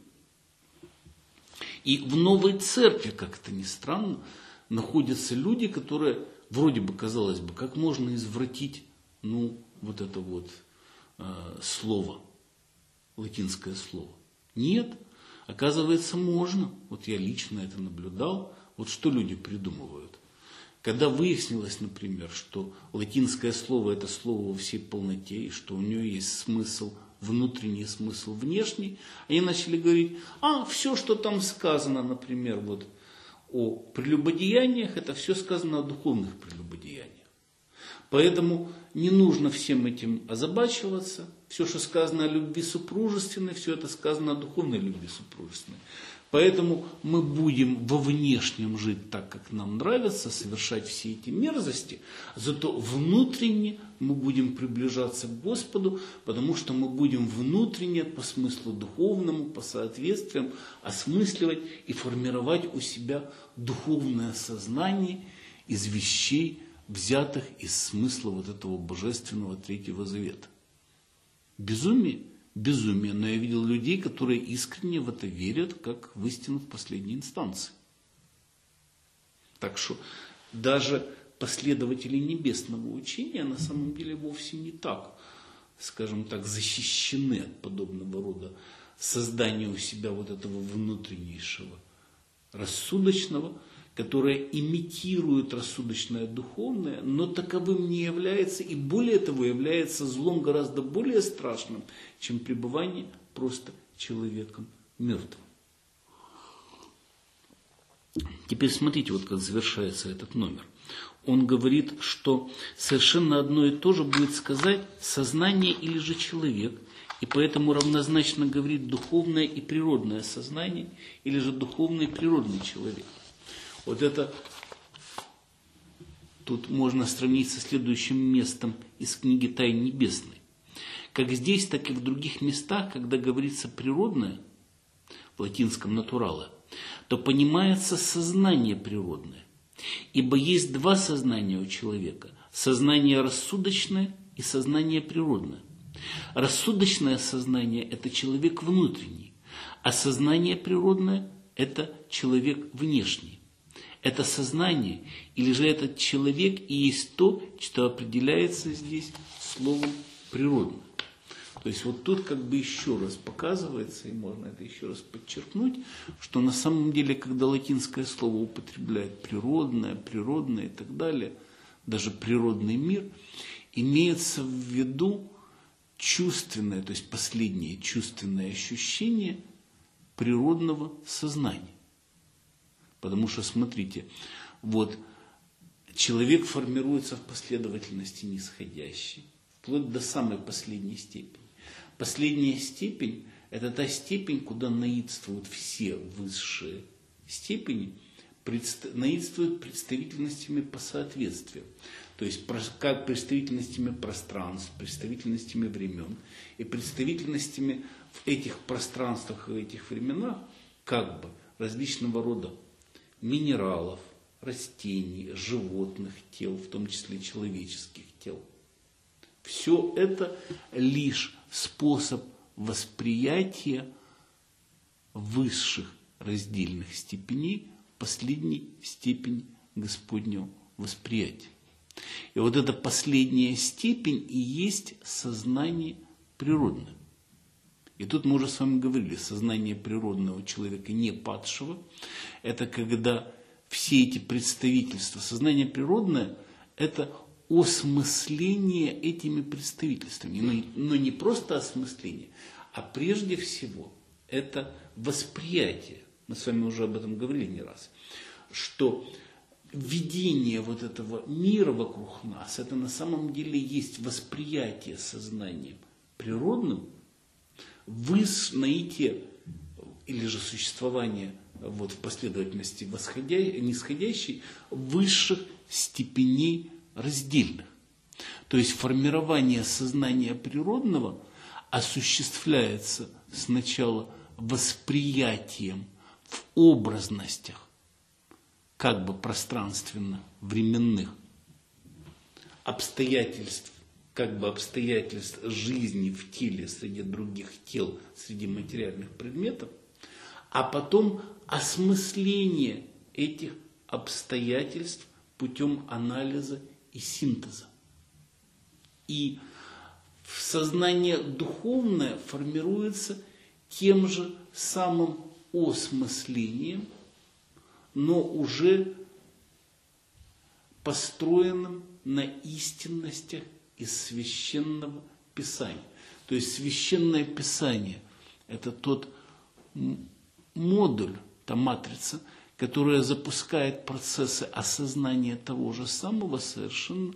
И в новой церкви, как это ни странно, находятся люди, которые, вроде бы, казалось бы, как можно извратить, ну, вот это вот э, слово, латинское слово. Нет, оказывается, можно. Вот я лично это наблюдал. Вот что люди придумывают. Когда выяснилось, например, что латинское слово – это слово во всей полноте, и что у нее есть смысл внутренний, смысл внешний, они начали говорить, а все, что там сказано, например, вот, о прелюбодеяниях, это все сказано о духовных прелюбодеяниях. Поэтому не нужно всем этим озабачиваться. Все, что сказано о любви супружественной, все это сказано о духовной любви супружественной. Поэтому мы будем во внешнем жить так, как нам нравится, совершать все эти мерзости, зато внутренне мы будем приближаться к Господу, потому что мы будем внутренне по смыслу духовному, по соответствиям осмысливать и формировать у себя духовное сознание из вещей, взятых из смысла вот этого божественного Третьего Завета. Безумие? Безумие. Но я видел людей, которые искренне в это верят, как в истину в последней инстанции. Так что даже последователи небесного учения на самом деле вовсе не так, скажем так, защищены от подобного рода создания у себя вот этого внутреннейшего рассудочного, которое имитирует рассудочное духовное, но таковым не является, и более того является злом гораздо более страшным, чем пребывание просто человеком мертвым. Теперь смотрите, вот как завершается этот номер. Он говорит, что совершенно одно и то же будет сказать сознание или же человек, и поэтому равнозначно говорит духовное и природное сознание, или же духовный и природный человек. Вот это тут можно сравнить со следующим местом из книги «Тайн небесной». Как здесь, так и в других местах, когда говорится природное, в латинском «натурала», то понимается сознание природное. Ибо есть два сознания у человека – сознание рассудочное и сознание природное. Рассудочное сознание – это человек внутренний, а сознание природное – это человек внешний. Это сознание или же этот человек и есть то, что определяется здесь словом «природное». То есть вот тут как бы еще раз показывается, и можно это еще раз подчеркнуть, что на самом деле, когда латинское слово употребляет природное, природное и так далее, даже природный мир, имеется в виду чувственное, то есть последнее чувственное ощущение природного сознания. Потому что, смотрите, вот человек формируется в последовательности нисходящей, вплоть до самой последней степени. Последняя степень – это та степень, куда наидствуют все высшие степени, предст... наидствуют представительностями по соответствию. То есть как представительностями пространств, представительностями времен и представительностями в этих пространствах и в этих временах как бы различного рода минералов, растений, животных тел, в том числе человеческих тел. Все это лишь способ восприятия высших раздельных степеней, последней степени Господнего восприятия. И вот эта последняя степень и есть сознание природное. И тут мы уже с вами говорили, сознание природного человека, не падшего, это когда все эти представительства, сознание природное, это осмысление этими представительствами. Но, но не просто осмысление, а прежде всего это восприятие. Мы с вами уже об этом говорили не раз, что видение вот этого мира вокруг нас, это на самом деле есть восприятие сознанием природным, выс наитие или же существование вот, в последовательности восходя, нисходящей высших степеней раздельных. То есть формирование сознания природного осуществляется сначала восприятием в образностях, как бы пространственно-временных обстоятельств, как бы обстоятельств жизни в теле среди других тел, среди материальных предметов, а потом осмысление этих обстоятельств путем анализа и синтеза. И сознание духовное формируется тем же самым осмыслением, но уже построенным на истинностях из священного писания. То есть священное писание – это тот модуль, та матрица, которая запускает процессы осознания того же самого совершенно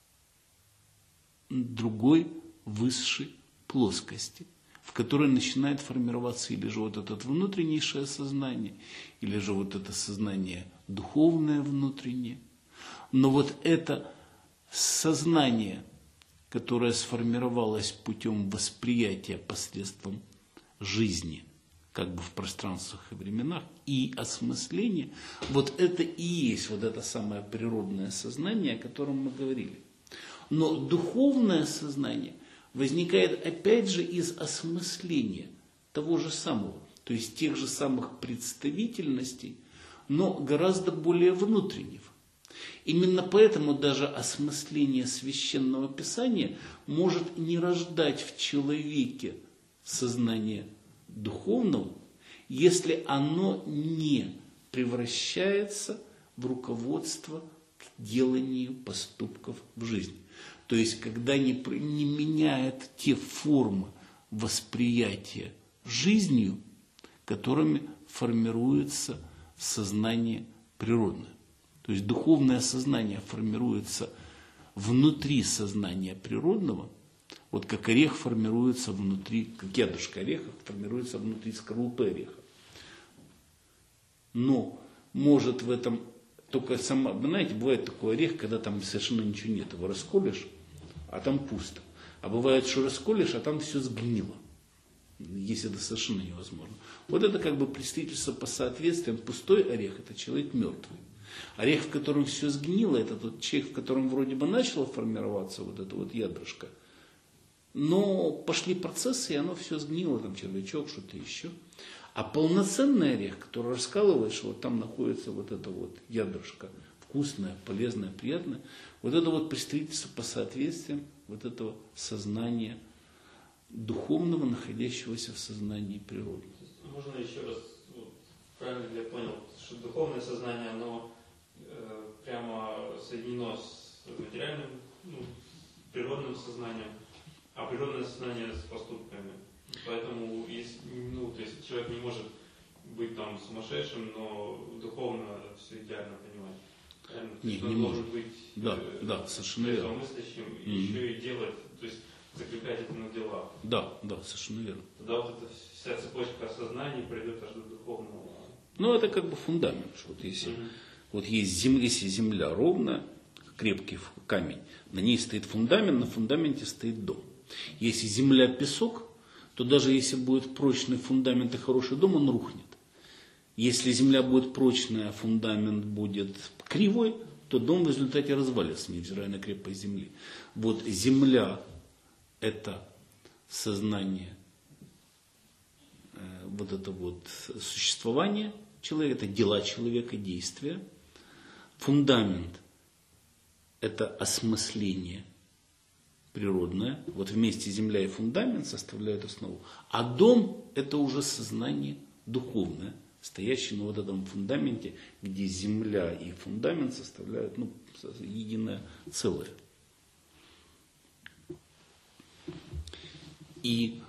другой высшей плоскости, в которой начинает формироваться или же вот это внутреннейшее сознание, или же вот это сознание духовное внутреннее. Но вот это сознание, которое сформировалось путем восприятия посредством жизни, как бы в пространствах и временах, и осмысления, вот это и есть вот это самое природное сознание, о котором мы говорили. Но духовное сознание возникает опять же из осмысления того же самого, то есть тех же самых представительностей, но гораздо более внутреннего. Именно поэтому даже осмысление священного писания может не рождать в человеке сознание духовного, если оно не превращается в руководство к деланию поступков в жизни. То есть, когда не, не меняет те формы восприятия жизнью, которыми формируется сознание природное. То есть, духовное сознание формируется внутри сознания природного, вот как орех формируется внутри, как ядушка ореха формируется внутри скорлупы ореха. Но может в этом только сама, вы знаете, бывает такой орех, когда там совершенно ничего нет, его расколешь, а там пусто. А бывает, что расколешь, а там все сгнило. Если это совершенно невозможно. Вот это как бы представительство по соответствиям. Пустой орех – это человек мертвый. Орех, в котором все сгнило, это тот человек, в котором вроде бы начало формироваться вот это вот ядрышко. Но пошли процессы, и оно все сгнило, там червячок, что-то еще. А полноценный орех, который раскалываешь, вот там находится вот это вот ядрышко, вкусное, полезное, приятное. Вот это вот представительство по соответствиям вот этого сознания духовного, находящегося в сознании природы. Можно еще раз, вот, правильно ли я понял, что духовное сознание, оно э, прямо соединено с материальным, ну, природным сознанием, а природное сознание с поступками. Поэтому есть, ну, то есть человек не может быть там сумасшедшим, но духовно все идеально понимать. Правильно? Нет, он не должен может. быть Да, э, да, совершенно верно. мыслящим, и Mm-hmm. еще и делать, то есть закреплять это на делах. Да, да, совершенно верно. Тогда вот эта вся цепочка осознания придет аж до духовного. Ну, это как бы фундамент. Что вот если, mm-hmm. вот есть земля, если земля ровная, крепкий камень, на ней стоит фундамент, на фундаменте стоит дом. Если земля песок, то даже если будет прочный фундамент и хороший дом, он рухнет. Если земля будет прочная, а фундамент будет кривой, то дом в результате развалится, невзирая на крепость земли. Вот земля – это сознание, э, вот это вот существование человека, это дела человека, действия. Фундамент – это осмысление природное. Вот вместе земля и фундамент составляют основу. А дом – это уже сознание духовное, стоящее на вот этом фундаменте, где земля и фундамент составляют, ну, единое целое. И,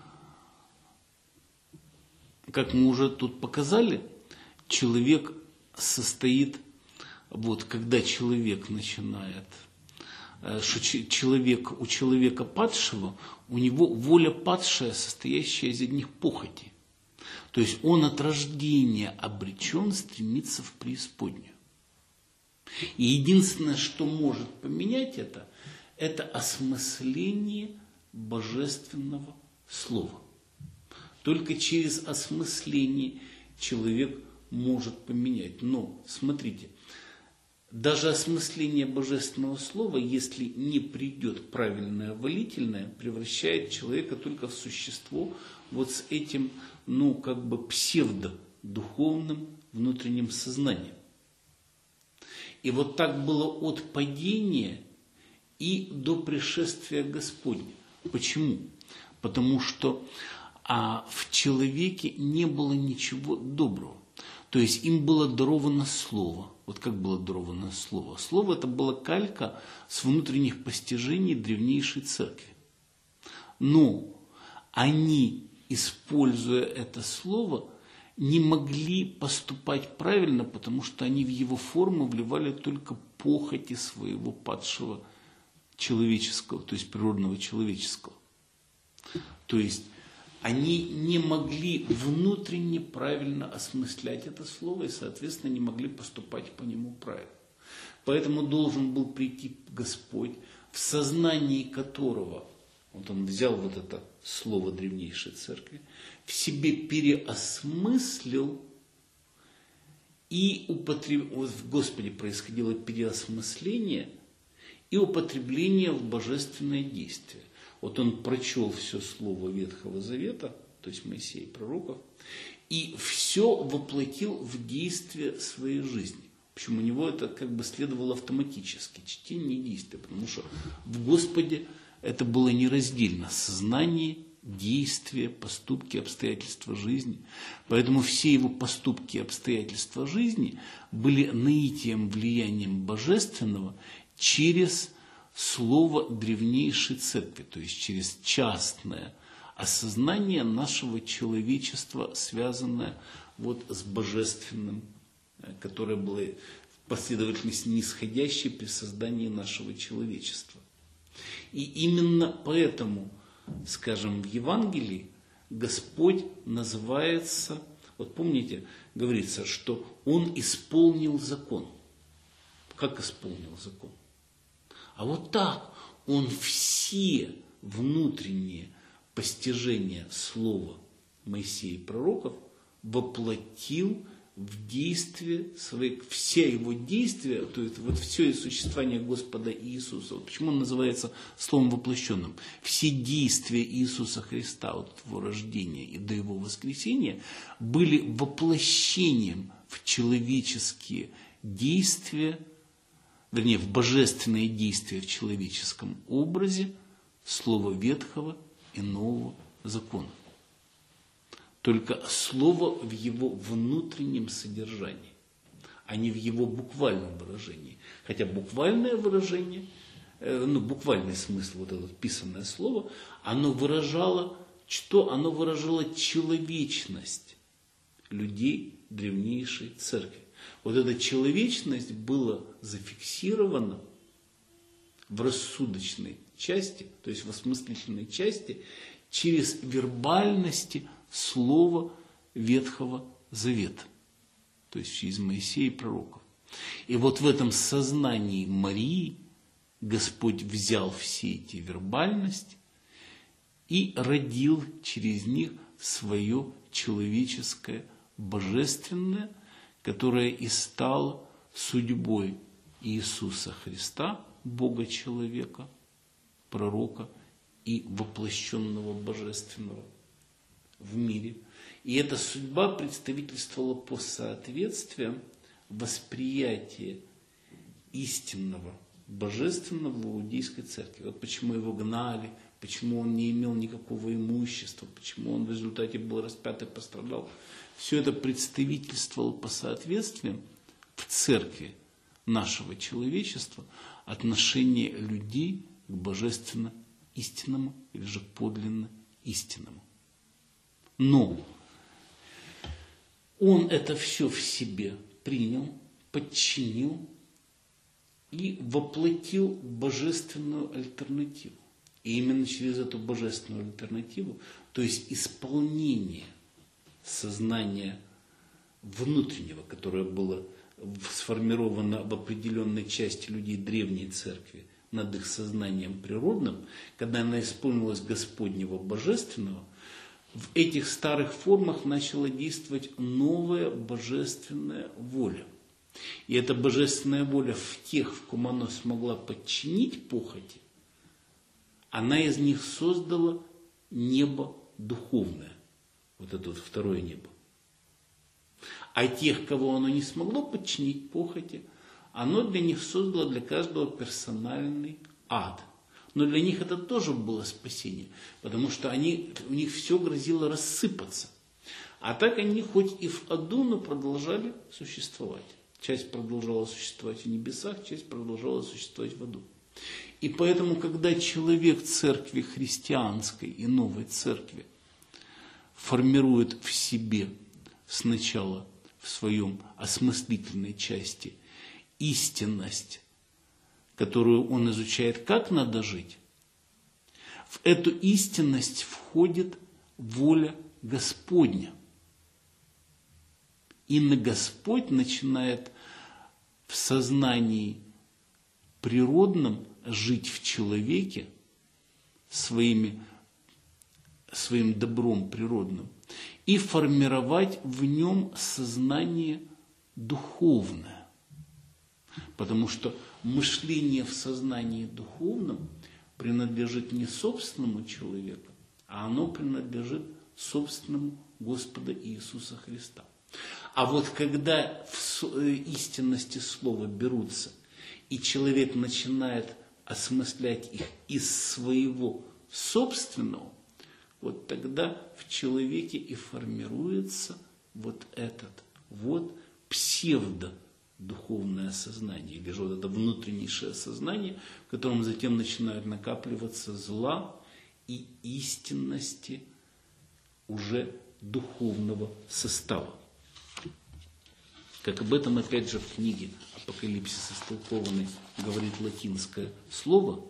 как мы уже тут показали, человек состоит, вот когда человек начинает, что человек, у человека падшего, у него воля падшая, состоящая из одних похотей. То есть он от рождения обречен стремиться в преисподнюю. И единственное, что может поменять это, это осмысление божественного слова. Только через осмысление человек может поменять. Но, смотрите, даже осмысление божественного слова, если не придет правильное волительное, превращает человека только в существо вот с этим, ну, как бы псевдодуховным внутренним сознанием. И вот так было от падения и до пришествия Господня. Почему? Потому что а, в человеке не было ничего доброго. То есть им было даровано слово. Вот как было даровано слово? Слово это была калька с внутренних постижений древнейшей церкви. Но они, используя это слово, не могли поступать правильно, потому что они в его форму вливали только похоти своего падшего человеческого, то есть природного человеческого. То есть они не могли внутренне правильно осмыслять это слово и, соответственно, не могли поступать по нему правильно. Поэтому должен был прийти Господь, в сознании которого, вот он взял вот это слово древнейшей церкви, в себе переосмыслил и употреб... вот в Господе происходило переосмысление и употребление в божественное действие. Вот он прочел все слово Ветхого Завета, то есть Моисея и пророков, и все воплотил в действие своей жизни. Почему у него это как бы следовало автоматически, чтение и действие, потому что в Господе это было нераздельно, сознание, действия, поступки, обстоятельства жизни. Поэтому все его поступки и обстоятельства жизни были наитием, влиянием божественного через слово древнейшей церкви, то есть через частное осознание нашего человечества, связанное вот с божественным, которое было в последовательности нисходящей при создании нашего человечества. И именно поэтому, скажем, в Евангелии Господь называется, вот помните, говорится, что Он исполнил закон. Как исполнил закон? А вот так Он все внутренние постижения слова Моисея и пророков воплотил в действие свои, все его действия, то есть вот все существование Господа Иисуса. Вот почему он называется словом воплощенным? Все действия Иисуса Христа от его рождения и до его воскресения были воплощением в человеческие действия, вернее, в божественные действия в человеческом образе слова Ветхого и Нового закона. Только слово в его внутреннем содержании, а не в его буквальном выражении. Хотя буквальное выражение, ну, буквальный смысл, вот это писанное слово, оно выражало, что? Оно выражало человечность людей древнейшей церкви. Вот эта человечность была зафиксирована в рассудочной части, то есть в осмыслительной части, через вербальности слова Ветхого Завета, то есть через Моисея и пророков. И вот в этом сознании Марии Господь взял все эти вербальности и родил через них свое человеческое, божественное, которое и стало судьбой Иисуса Христа, Бога-человека, пророка и воплощенного божественного в мире. И эта судьба представительствовала по соответствиям восприятия истинного, божественного в иудейской церкви. Вот почему его гнали, почему он не имел никакого имущества, почему он в результате был распят и пострадал. Все это представительствовало по соответствиям в церкви нашего человечества отношение людей к божественно истинному или же подлинно истинному. Но он это все в себе принял, подчинил и воплотил божественную альтернативу. И именно через эту божественную альтернативу, то есть исполнение сознания внутреннего, которое было сформировано в определенной части людей древней церкви над их сознанием природным, когда она исполнилась Господнего божественного, в этих старых формах начала действовать новая божественная воля. И эта божественная воля в тех, в ком она смогла подчинить похоти, она из них создала небо духовное. Вот это вот второе небо. А тех, кого оно не смогло подчинить похоти, оно для них создало для каждого персональный ад. Но для них это тоже было спасение, потому что они, у них все грозило рассыпаться. А так они хоть и в аду, но продолжали существовать. Часть продолжала существовать в небесах, часть продолжала существовать в аду. И поэтому, когда человек церкви христианской и новой церкви формирует в себе сначала в своем осмыслительной части истинность, которую он изучает, как надо жить, в эту истинность входит воля Господня. И на Господь начинает в сознании природном жить в человеке своими, своим добром природным и формировать в нем сознание духовное. Потому что мышление в сознании духовном принадлежит не собственному человеку, а оно принадлежит собственному Господу Иисуса Христа. А вот когда в истинности слова берутся, и человек начинает осмыслять их из своего собственного, вот тогда в человеке и формируется вот этот вот псевдодуховное сознание, или же вот это внутреннейшее сознание, в котором затем начинают накапливаться зла и истинности уже духовного состава. Как об этом, опять же, в книге «Апокалипсис истолкованный» говорит латинское слово,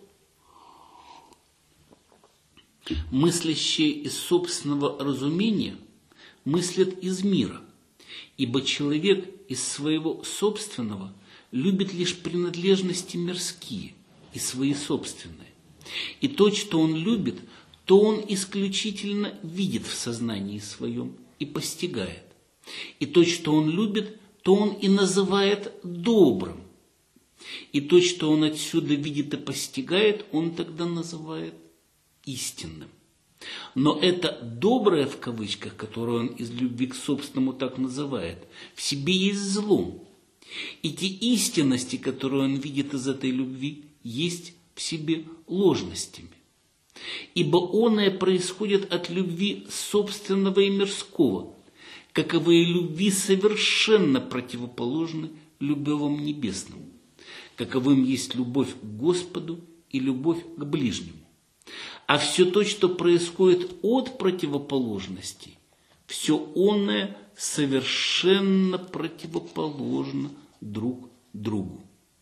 мыслящие из собственного разумения мыслят из мира, ибо человек из своего собственного любит лишь принадлежности мирские и свои собственные. И то, что он любит, то он исключительно видит в сознании своем и постигает. И то, что он любит, то он и называет добрым. И то, что он отсюда видит и постигает, он тогда называет истинным. Но это доброе, в кавычках, которое он из любви к собственному так называет, в себе есть злом. И те истинности, которые он видит из этой любви, есть в себе ложностями. Ибо оное происходит от любви собственного и мирского, каковые любви совершенно противоположны любовям небесным, каковым есть любовь к Господу и любовь к ближнему. А все то, что происходит от противоположностей, все оное совершенно противоположно друг другу.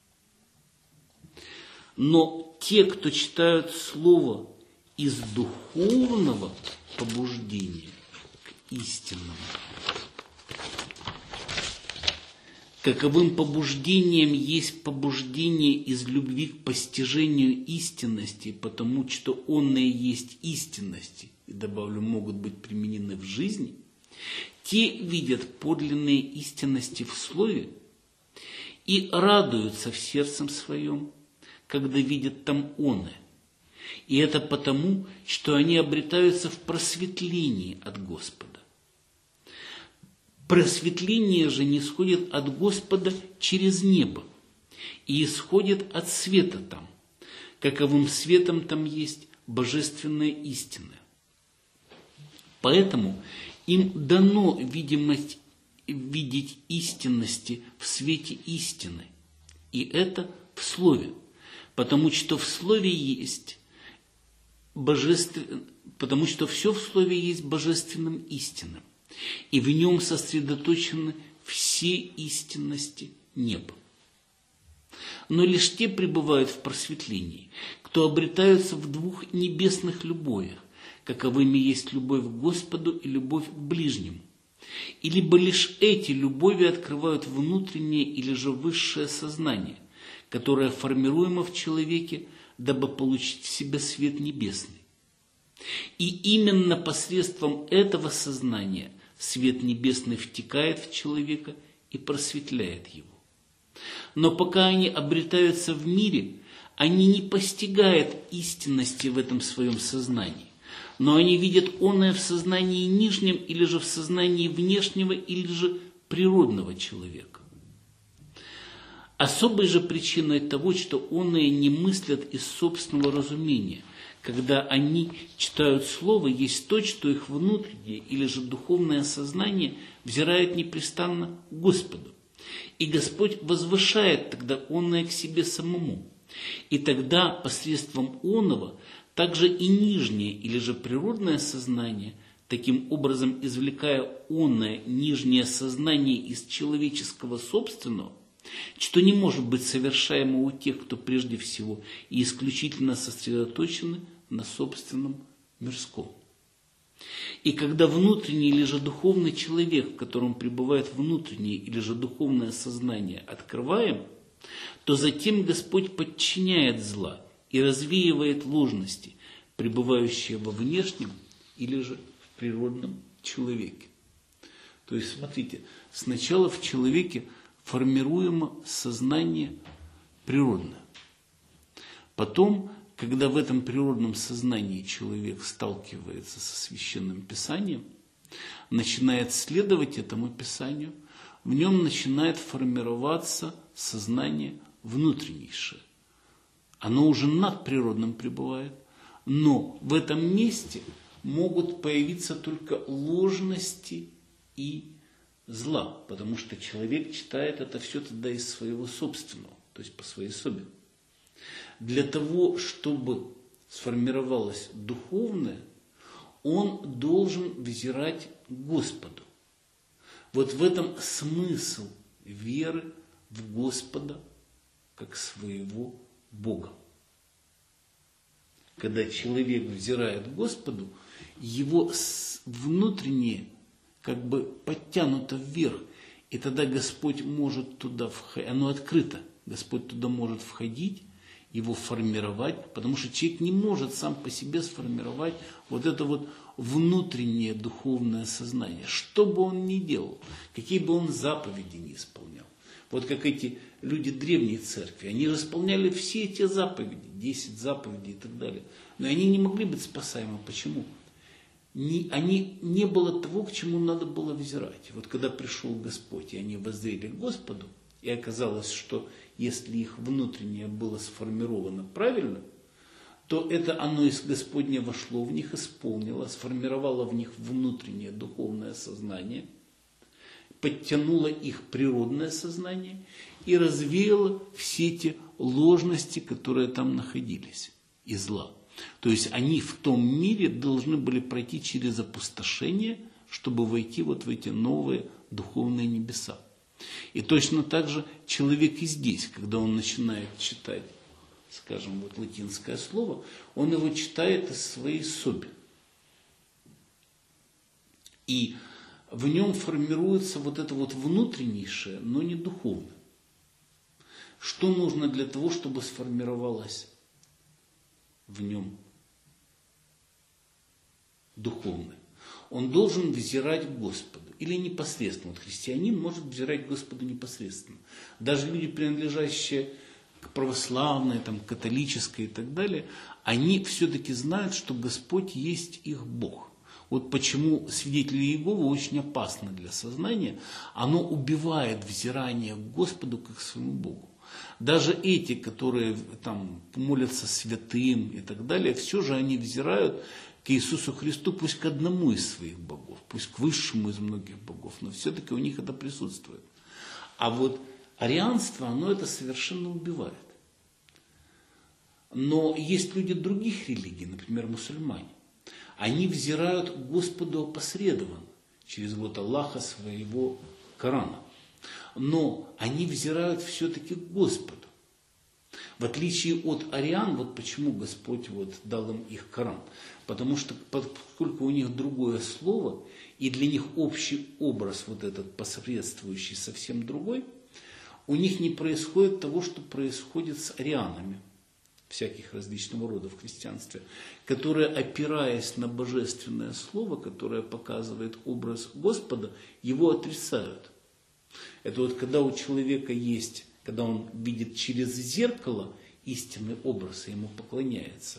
Но те, кто читают слово из духовного побуждения к истинному, каковым побуждением есть побуждение из любви к постижению истинности, потому что оное есть истинности, и добавлю, могут быть применены в жизни, те видят подлинные истинности в слове и радуются в сердцем своем, когда видят там оное. И это потому, что они обретаются в просветлении от Господа. Просветление же не исходит от Господа через небо, и исходит от света там, каковым светом там есть божественная истина. Поэтому им дано видимость видеть истинности в свете истины, и это в слове, потому что в слове есть божествен... потому что все в слове есть божественным истинным. И в нем сосредоточены все истинности неба. Но лишь те пребывают в просветлении, кто обретаются в двух небесных любовях, каковыми есть любовь к Господу и любовь к ближнему. И либо лишь эти любови открывают внутреннее или же высшее сознание, которое формируемо в человеке, дабы получить в себя свет небесный. И именно посредством этого сознания свет небесный втекает в человека и просветляет его. Но пока они обретаются в мире, они не постигают истинности в этом своем сознании, но они видят оное в сознании нижнем или же в сознании внешнего или же природного человека. Особой же причиной того, что оное не мыслят из собственного разумения, когда они читают слово, есть то, что их внутреннее или же духовное сознание взирает непрестанно к Господу. И Господь возвышает тогда оное к себе самому. И тогда посредством оного также и нижнее или же природное сознание, таким образом извлекая оное нижнее сознание из человеческого собственного, что не может быть совершаемо у тех, кто прежде всего и исключительно сосредоточены на собственном мирском. И когда внутренний или же духовный человек, в котором пребывает внутреннее или же духовное сознание, открываем, то затем Господь подчиняет зла и развеивает ложности, пребывающие во внешнем или же в природном человеке. То есть, смотрите, сначала в человеке формируемо сознание природное. Потом, когда в этом природном сознании человек сталкивается со Священным Писанием, начинает следовать этому Писанию, в нем начинает формироваться сознание внутреннейшее. Оно уже над природным пребывает, но в этом месте могут появиться только ложности и зла, потому что человек читает это все тогда из своего собственного, то есть по своей особе. Для того, чтобы сформировалось духовное, он должен взирать к Господу. Вот в этом смысл веры в Господа как своего Бога. Когда человек взирает к Господу, его внутреннее как бы подтянуто вверх, и тогда Господь может туда входить, оно открыто, Господь туда может входить, его формировать, потому что человек не может сам по себе сформировать вот это вот внутреннее духовное сознание, что бы он ни делал, какие бы он заповеди ни исполнял. Вот как эти люди древней церкви, они исполняли все эти заповеди, десять заповедей и так далее, но они не могли быть спасаемы. Почему? Не, они, не было того, к чему надо было взирать. Вот когда пришел Господь, и они воззрели к Господу, и оказалось, что если их внутреннее было сформировано правильно, то это оно из Господня вошло в них, исполнило, сформировало в них внутреннее духовное сознание, подтянуло их природное сознание и развеяло все эти ложности, которые там находились, и зла. То есть они в том мире должны были пройти через опустошение, чтобы войти вот в эти новые духовные небеса. И точно так же человек и здесь, когда он начинает читать, скажем, вот латинское слово, он его читает из своей особи. И в нем формируется вот это вот внутреннейшее, но не духовное. Что нужно для того, чтобы сформировалось в нем духовное? Он должен взирать к Господу. Или непосредственно. Вот христианин может взирать к Господу непосредственно. Даже люди, принадлежащие к православной, там, католической и так далее, они все-таки знают, что Господь есть их Бог. Вот почему свидетели Иеговы очень опасно для сознания. Оно убивает взирание к Господу как к своему Богу. Даже эти, которые там молятся святым и так далее, все же они взирают к Иисусу Христу, пусть к одному из своих богов, пусть к высшему из многих богов, но все-таки у них это присутствует. А вот арианство, оно это совершенно убивает. Но есть люди других религий, например, мусульмане. Они взирают к Господу опосредованно, через вот Аллаха своего Корана. Но они взирают все-таки к Господу. В отличие от ариан, вот почему Господь вот дал им их Коран. Потому что, поскольку у них другое слово, и для них общий образ вот этот посредствующий совсем другой, у них не происходит того, что происходит с арианами, всяких различного рода в христианстве, которые, опираясь на божественное слово, которое показывает образ Господа, его отрицают. Это вот когда у человека есть, когда он видит через зеркало истинный образ и ему поклоняется,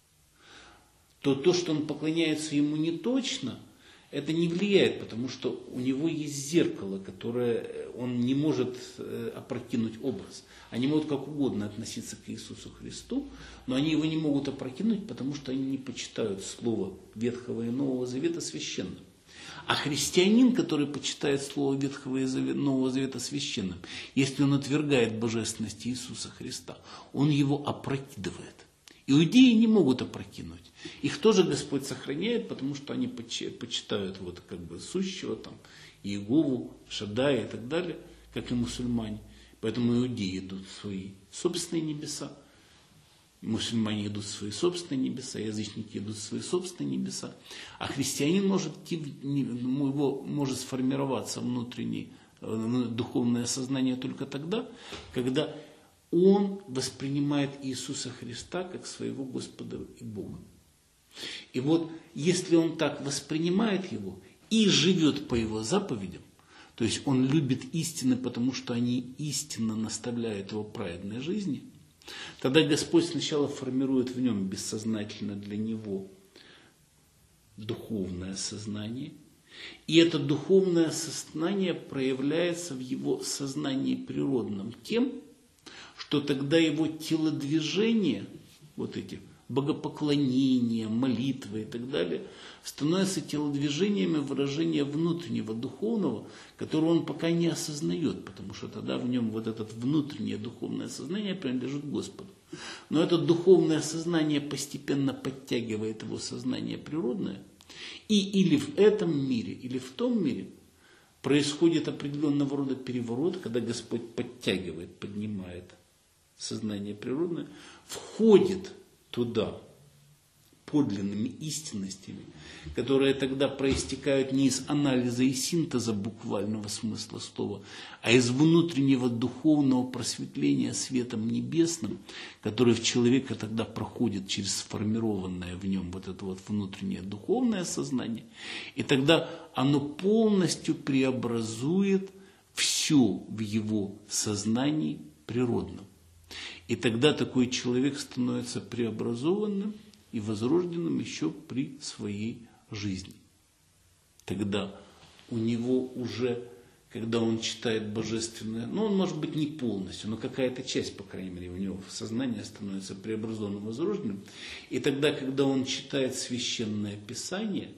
то то, что он поклоняется ему не точно, это не влияет, потому что у него есть зеркало, которое он не может опрокинуть образ. Они могут как угодно относиться к Иисусу Христу, но они его не могут опрокинуть, потому что они не почитают слово Ветхого и Нового Завета священным. А христианин, который почитает слово Ветхого и Нового Завета священным, если он отвергает божественность Иисуса Христа, он его опрокидывает. Иудеи не могут опрокинуть. Их тоже Господь сохраняет, потому что они почитают вот как бы сущего, там, Иегову, Шадая и так далее, как и мусульмане. Поэтому иудеи идут в свои собственные небеса, мусульмане идут в свои собственные небеса, язычники идут в свои собственные небеса. А христианин может, его может сформироваться внутреннее духовное сознание только тогда, когда он воспринимает Иисуса Христа как своего Господа и Бога. И вот если он так воспринимает его и живет по его заповедям, то есть он любит истины, потому что они истинно наставляют его праведной жизни, тогда Господь сначала формирует в нем бессознательно для него духовное сознание, И это духовное сознание проявляется в его сознании природном тем, что тогда его телодвижения, вот эти богопоклонения, молитвы и так далее, становятся телодвижениями выражения внутреннего духовного, которого он пока не осознает, потому что тогда в нем вот это внутреннее духовное сознание принадлежит Господу. Но это духовное сознание постепенно подтягивает его сознание природное, и или в этом мире, или в том мире происходит определенного рода переворот, когда Господь подтягивает, поднимает сознание природное, входит туда подлинными истинностями, которые тогда проистекают не из анализа и синтеза буквального смысла слова, а из внутреннего духовного просветления светом небесным, который в человека тогда проходит через сформированное в нем вот это вот внутреннее духовное сознание, и тогда оно полностью преобразует все в его сознании природном. И тогда такой человек становится преобразованным и возрожденным еще при своей жизни. Тогда у него уже, когда он читает божественное, ну он может быть не полностью, но какая-то часть, по крайней мере, у него сознание становится преобразованным, возрожденным. И тогда, когда он читает священное писание,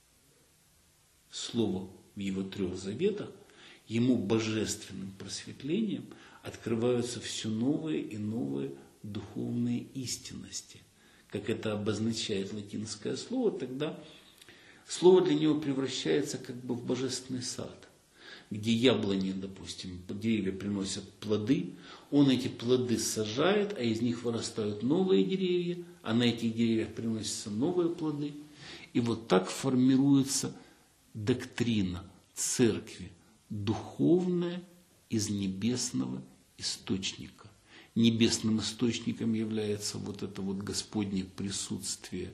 слово в его трех заветах, ему божественным просветлением открываются все новые и новые духовные истинности. Как это обозначает латинское слово, тогда слово для него превращается как бы в божественный сад, где яблони, допустим, деревья приносят плоды, он эти плоды сажает, а из них вырастают новые деревья, а на этих деревьях приносятся новые плоды. И вот так формируется доктрина церкви, духовная из небесного источника. Небесным источником является вот это вот Господне присутствие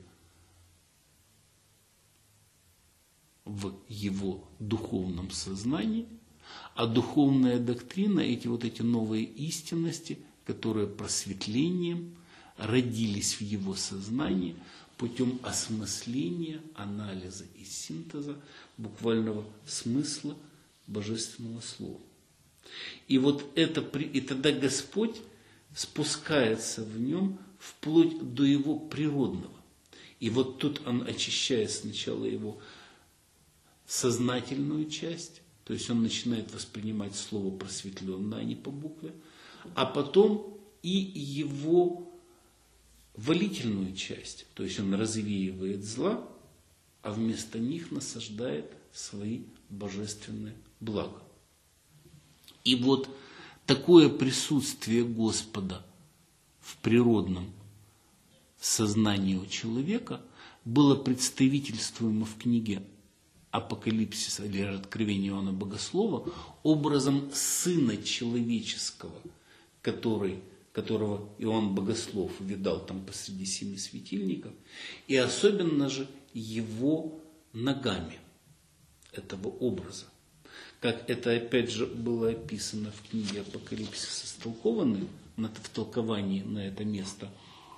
в его духовном сознании, а духовная доктрина, эти вот эти новые истинности, которые просветлением родились в его сознании путем осмысления, анализа и синтеза буквального смысла Божественного Слова. И вот это, и тогда Господь спускается в нем вплоть до его природного. И вот тут он очищает сначала его сознательную часть, то есть он начинает воспринимать слово просветленно, а не по букве, а потом и его волительную часть, то есть он развеивает зла, а вместо них насаждает свои божественные блага. И вот такое присутствие Господа в природном сознании у человека было представительствуемо в книге Апокалипсиса или Откровения Иоанна Богослова образом Сына Человеческого, который, которого Иоанн Богослов видал там посреди семи светильников, и особенно же его ногами этого образа. Как это опять же было описано в книге Апокалипсис, истолкованы в толковании на это место.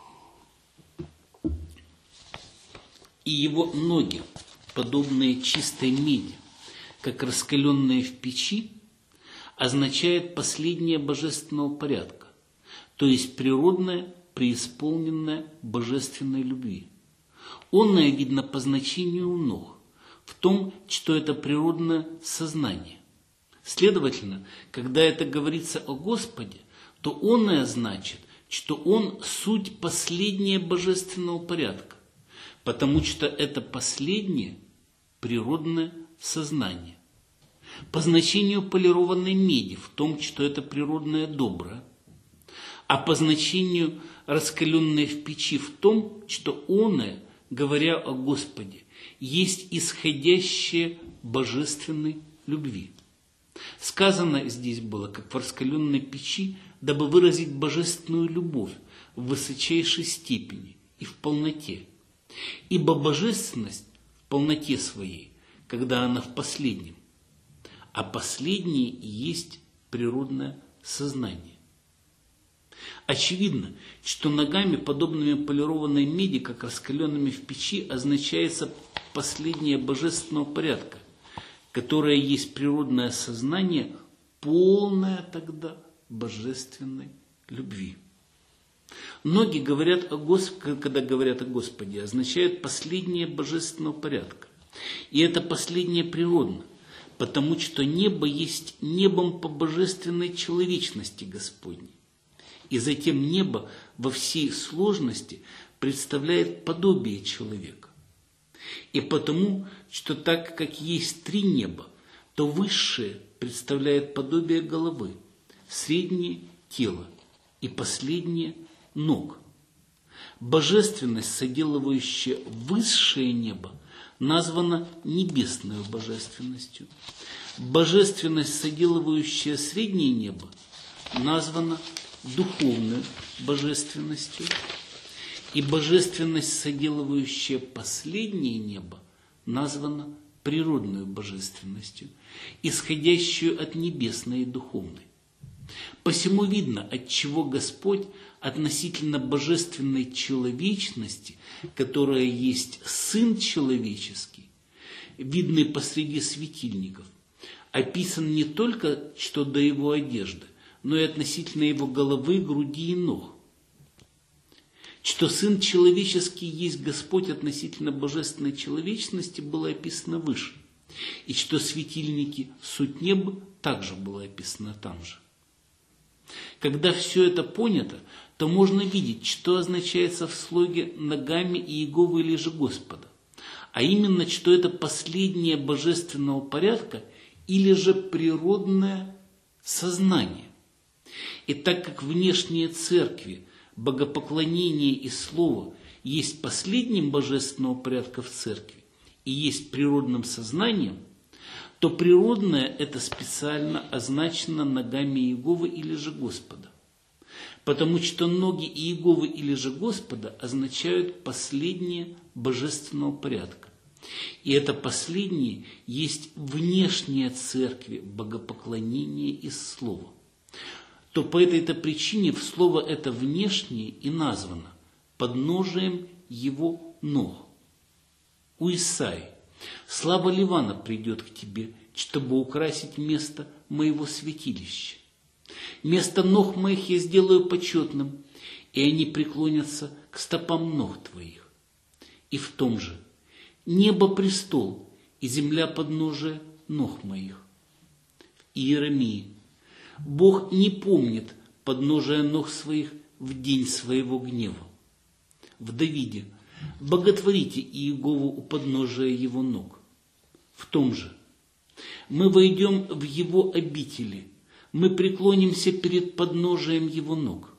И его ноги, подобные чистой меди, как раскаленные в печи, означает последнее божественного порядка, то есть природное, преисполненное божественной любви. Онное видно по значению у ног, в том, что это природное сознание. Следовательно, когда это говорится о Господе, то оное значит, что Он суть последнее божественного порядка, потому что это последнее природное сознание. По значению полированной меди в том, что это природное доброе, а по значению раскаленной в печи в том, что оное, говоря о Господе, есть исходящее божественной любви. Сказано здесь было, как в раскаленной печи, дабы выразить божественную любовь в высочайшей степени и в полноте. Ибо божественность в полноте своей, когда она в последнем, а последнее и есть природное сознание. Очевидно, что ногами, подобными полированной меди, как раскаленными в печи, означается последнее божественного порядка, которое есть природное сознание, полное тогда божественной любви. Многие говорят о Господе, когда говорят о Господе, означает последнее божественного порядка. И это последнее природно, потому что небо есть небом по божественной человечности Господней. И затем небо во всей сложности представляет подобие человека. И потому, что так как есть три неба, то высшее представляет подобие головы, среднее – тело и последнее – ног. Божественность, соделывающая высшее небо, названа небесной божественностью. Божественность, соделывающая среднее небо, названа духовной божественностью. И божественность, соделывающая последнее небо, названа природной божественностью, исходящую от небесной и духовной. Посему видно, отчего Господь относительно божественной человечности, которая есть Сын человеческий, видный посреди светильников, описан не только что до его одежды, но и относительно его головы, груди и ног. Что Сын человеческий есть Господь относительно божественной человечности, было описано выше. И что светильники суть неба также было описано там же. Когда все это понято, то можно видеть, что означается в слоге «ногами Иеговы или же Господа», а именно, что это последнее божественного порядка или же природное сознание. И так как внешние церкви, богопоклонение и слово есть последним божественного порядка в церкви и есть природным сознанием, то природное это специально означено ногами Иеговы или же Господа. Потому что ноги Иеговы или же Господа означают последнее божественного порядка. И это последнее есть внешняя церкви, богопоклонение и слово. То по этой-то причине в слово это внешнее и названо подножием его ног. У Исаии: «Слава Ливана придет к тебе, чтобы украсить место моего святилища. Место ног моих я сделаю почетным, и они преклонятся к стопам ног твоих». И в том же: «Небо престол, и земля подножие ног моих». В Иеремии: «Бог не помнит подножия ног своих в день своего гнева». В Давиде: «Боготворите Иегову у подножия его ног». В том же: «Мы войдем в его обители, мы преклонимся перед подножием его ног».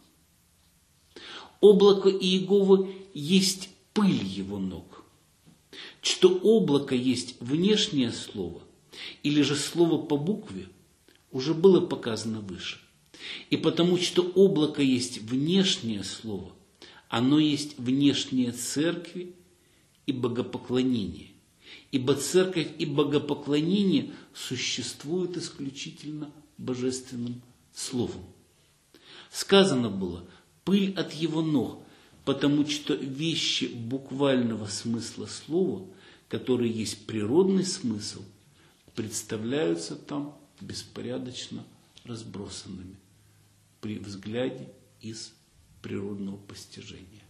Облако Иеговы есть пыль его ног. Что облако есть внешнее слово, или же слово по букве, уже было показано выше. И потому что облако есть внешнее слово, оно есть внешнее церкви и богопоклонение. Ибо церковь и богопоклонение существуют исключительно божественным словом. Сказано было: «Пыль от его ног», потому что вещи буквального смысла слова, которые есть природный смысл, представляются там беспорядочно разбросанными при взгляде из природного постижения.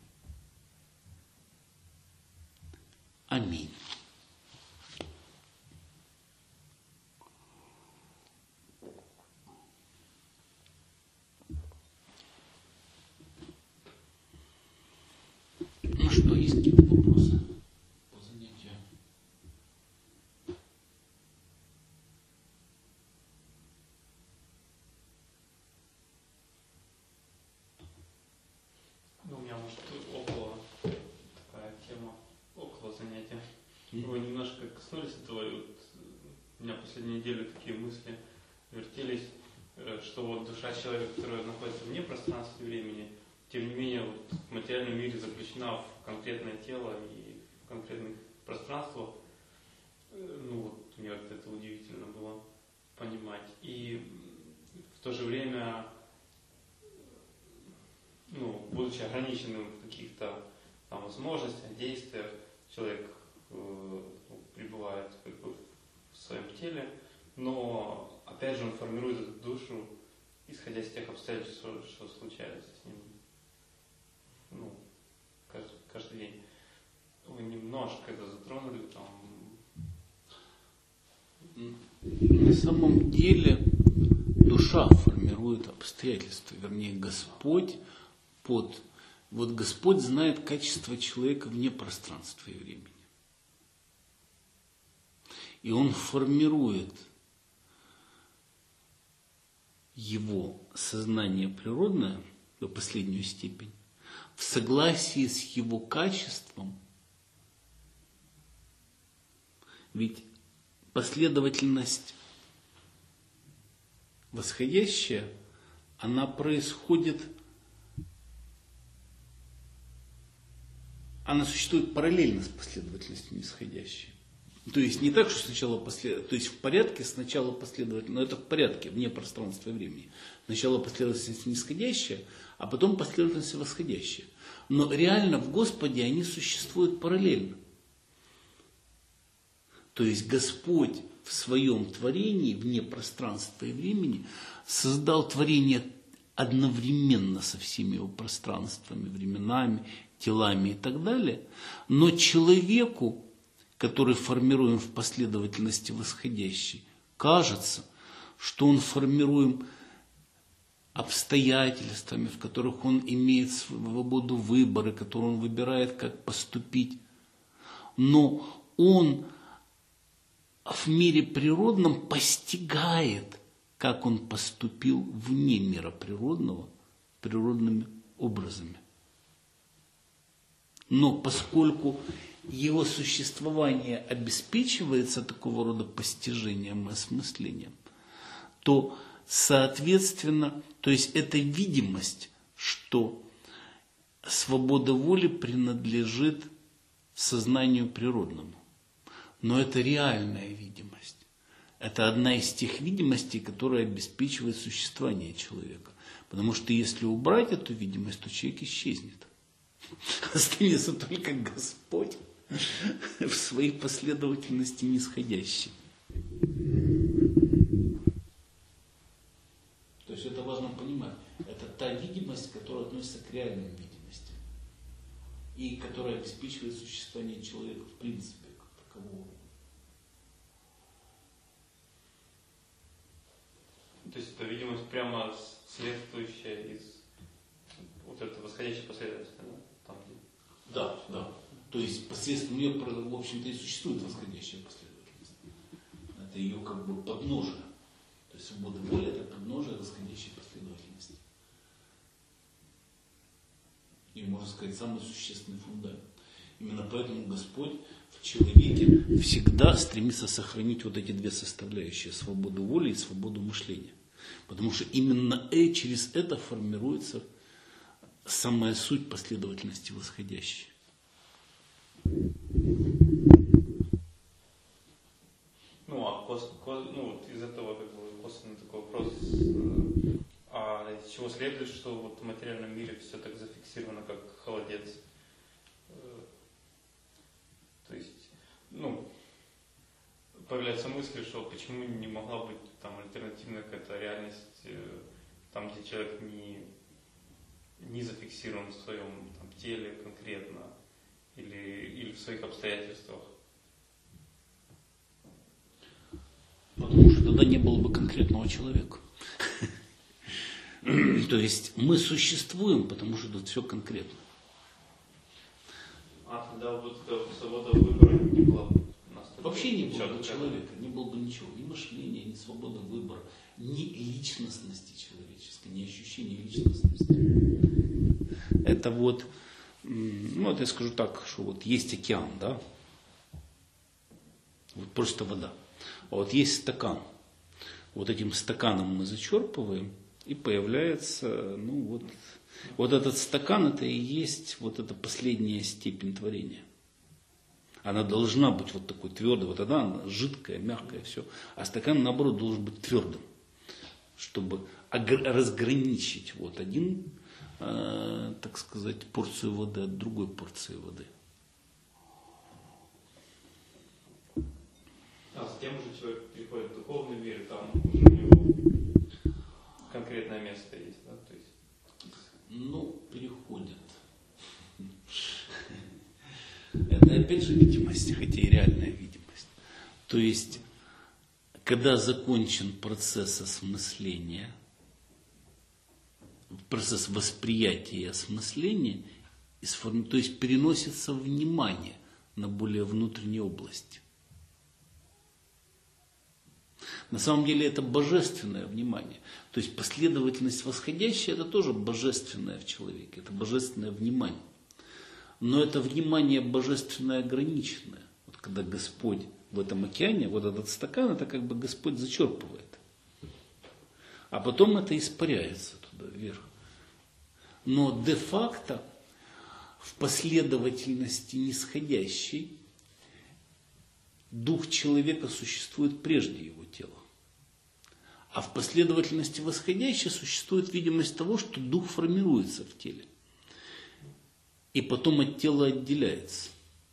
Аминь. Ну что, есть какие-то вопросы по занятию? Ну, у меня, может, около такая тема, около занятия. Вы немножко коснулись этого, и вот у меня последнюю неделю такие мысли вертелись, что вот душа человека, которая находится вне пространства и времени, тем не менее, вот в материальном мире заключена в конкретное тело и в конкретных пространствах. Ну вот, мне вот это удивительно было понимать. И в то же время, ну, будучи ограниченным в каких-то там возможностях, действиях, человек э, пребывает как бы в в своем теле, но опять же он формирует эту душу, исходя из тех обстоятельств, что, что случается с ним, ну, каждый, каждый день. Вы немножко это затронули там. На самом деле душа формирует обстоятельства, вернее Господь под... Вот Господь знает качество человека вне пространства и времени. И Он формирует его сознание природное до последнюю степень в согласии с его качеством. Ведь последовательность восходящая, она происходит, она существует параллельно с последовательностью нисходящей. То есть не так, что сначала послед... то есть в порядке сначала последовательно, но это в порядке, вне пространства и времени. Сначала последовательность нисходящая, а потом последовательность восходящая. Но реально в Господе они существуют параллельно. То есть Господь в своем творении, вне пространства и времени, создал творение одновременно со всеми его пространствами, временами, телами и так далее. Но человеку, который формируем в последовательности восходящей, кажется, что он формируем обстоятельствами, в которых он имеет свободу выбора, которую он выбирает, как поступить. Но он в мире природном постигает, как он поступил вне мира природного, природными образами. Но поскольку его существование обеспечивается такого рода постижением и осмыслением, то, соответственно, то есть это видимость, что свобода воли принадлежит сознанию природному. Но это реальная видимость. Это одна из тех видимостей, которая обеспечивает существование человека. Потому что если убрать эту видимость, то человек исчезнет. Останется только Господь в своей последовательности нисходящей. То есть это важно понимать. Это та видимость, которая относится к реальным видимостям. И которая обеспечивает существование человека в принципе, как такового. То есть это видимость прямо следующая из вот этого восходящей последовательности, да? Там, где... Да, да. То есть посредством нее, в общем-то, и существует восходящая последовательность. Это ее как бы подножие. То есть свобода воли – это подножие восходящей последовательности. И, можно сказать, самый существенный фундамент. Именно поэтому Господь в человеке всегда стремится сохранить вот эти две составляющие – свободу воли и свободу мышления. Потому что именно через это формируется самая суть последовательности восходящей. Ну, а кос, кос, ну, вот из этого как бы косвенный такой вопрос, а из чего следует, что вот в материальном мире все так зафиксировано, как холодец? То есть, ну, появляется мысль, что почему не могла быть там альтернативная какая-то реальность, там, где человек не, не зафиксирован в своем там, теле конкретно или, или в своих обстоятельствах. Потому что тогда не было бы конкретного человека. То есть мы существуем, потому что тут все конкретно. А тогда вот свобода выбора не было бы. Вообще не было бы человека, не было бы ничего, ни мышления, ни свободы выбора, ни личностности человеческой, ни ощущения личностности. Это вот, ну вот я скажу так, что вот есть океан, да, вот просто вода. А вот есть стакан. Вот этим стаканом мы зачерпываем, и появляется, ну вот, вот этот стакан, это и есть вот эта последняя степень творения. Она должна быть вот такой твердой, вот тогда она жидкая, мягкая, все. А стакан, наоборот, должен быть твердым, чтобы разграничить вот один, э, так сказать, порцию воды от другой порции воды. А затем уже человек приходит в духовный мир, и там уже у него конкретное место есть, да? То есть... Ну, переходит. Это опять же видимость, хотя и реальная видимость. То есть, когда закончен процесс осмысления, процесс восприятия и осмысления, то есть переносится внимание на более внутренние области. На самом деле это божественное внимание. То есть последовательность восходящая, это тоже божественное в человеке, это божественное внимание. Но это внимание божественное ограниченное. Вот когда Господь в этом океане, вот этот стакан, это как бы Господь зачерпывает. А потом это испаряется туда вверх. Но де-факто в последовательности нисходящей дух человека существует прежде его тела. А в последовательности восходящей существует видимость того, что дух формируется в теле. И потом от тела отделяется.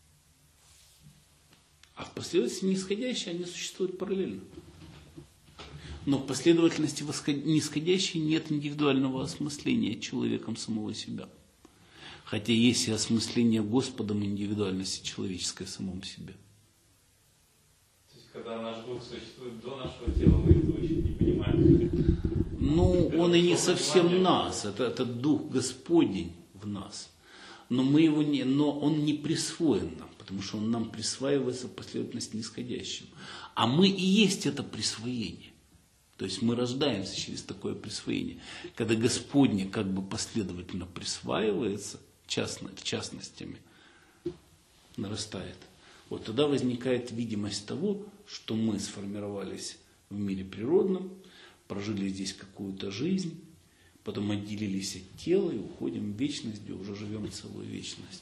А в последовательности нисходящей они существуют параллельно. Но в последовательности нисходящей нет индивидуального осмысления человеком самого себя. Хотя есть и осмысление Господом индивидуальности человеческой в самом себе. То есть, когда наш дух существует до нашего тела, мы этого еще не понимаем. Ну, он и не совсем нас. Это, это дух Господень в нас. Но, мы его не, но он не присвоен нам, потому что он нам присваивается в последовательности нисходящим. А мы и есть это присвоение. То есть мы рождаемся через такое присвоение. Когда Господне как бы последовательно присваивается частно, частностями, нарастает, вот тогда возникает видимость того, что мы сформировались в мире природном, прожили здесь какую-то жизнь, потом отделились от тела и уходим в вечность, где уже живем целую вечность.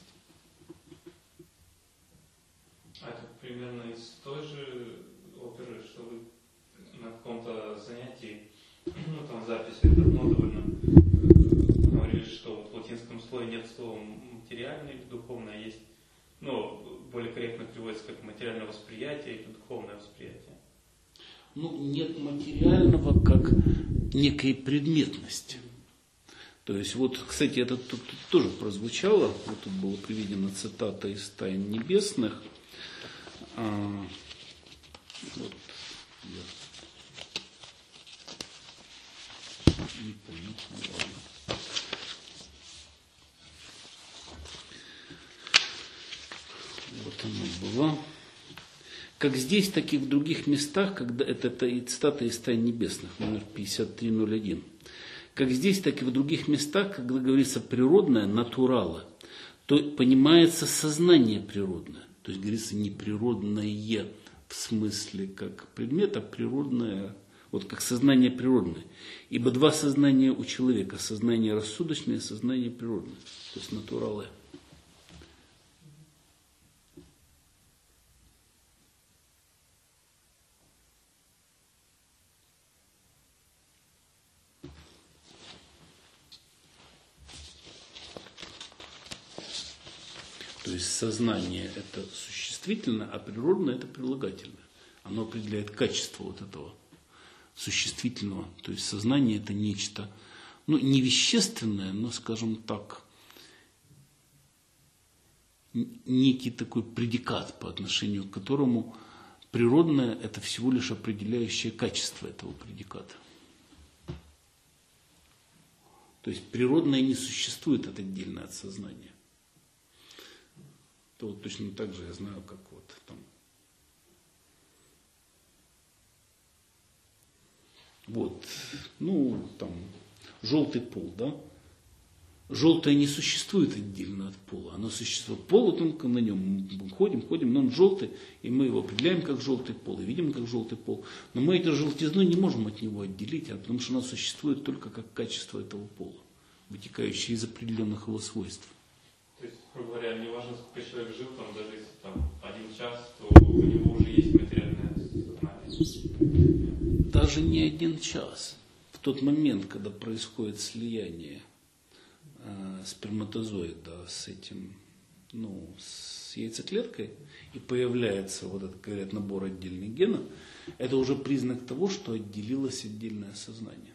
А это примерно из той же оперы, что вы на каком-то занятии, ну там записи давно довольно, говорили, что вот в латинском слое нет слова материальное или духовное, есть, ну, более корректно переводится как материальное восприятие или духовное восприятие. Ну, нет материального как некой предметности. То есть, вот, кстати, это тут, тут тоже прозвучало, вот тут была приведена цитата из «Тайн небесных». А, вот, я не помню, ну ладно. Вот она была. Как здесь, так и в других местах, когда это, это цитата из «Тайн небесных», номер пятьдесят три ноль один. Как здесь, так и в других местах, когда говорится природное, натурала, то понимается сознание природное. То есть говорится не природное в смысле как предмет, а природное, вот как сознание природное. Ибо два сознания у человека: сознание рассудочное и сознание природное. То есть натуралы. То есть сознание это существительное, а природное это прилагательное. Оно определяет качество вот этого существительного. То есть сознание это нечто, ну, не вещественное, но, скажем так, некий такой предикат, по отношению к которому природное это всего лишь определяющее качество этого предиката. То есть природное не существует от отдельно от сознания. То вот точно так же я знаю, как вот там. Вот, ну, там, желтый пол, да? Желтое не существует отдельно от пола. Оно существует. Пол, вот он, на нем мы ходим, ходим, но он желтый, и мы его определяем как желтый пол, и видим как желтый пол. Но мы эту желтизну не можем от него отделить, потому что она существует только как качество этого пола, вытекающее из определенных его свойств. То есть, грубо говоря, не важно, сколько человек жил, там, даже если там один час, то у него уже есть материальное сознание. Даже не один час. В тот момент, когда происходит слияние э, сперматозоида с этим ну, с яйцеклеткой, и появляется вот этот, говорят, набор отдельных генов, это уже признак того, что отделилось отдельное сознание.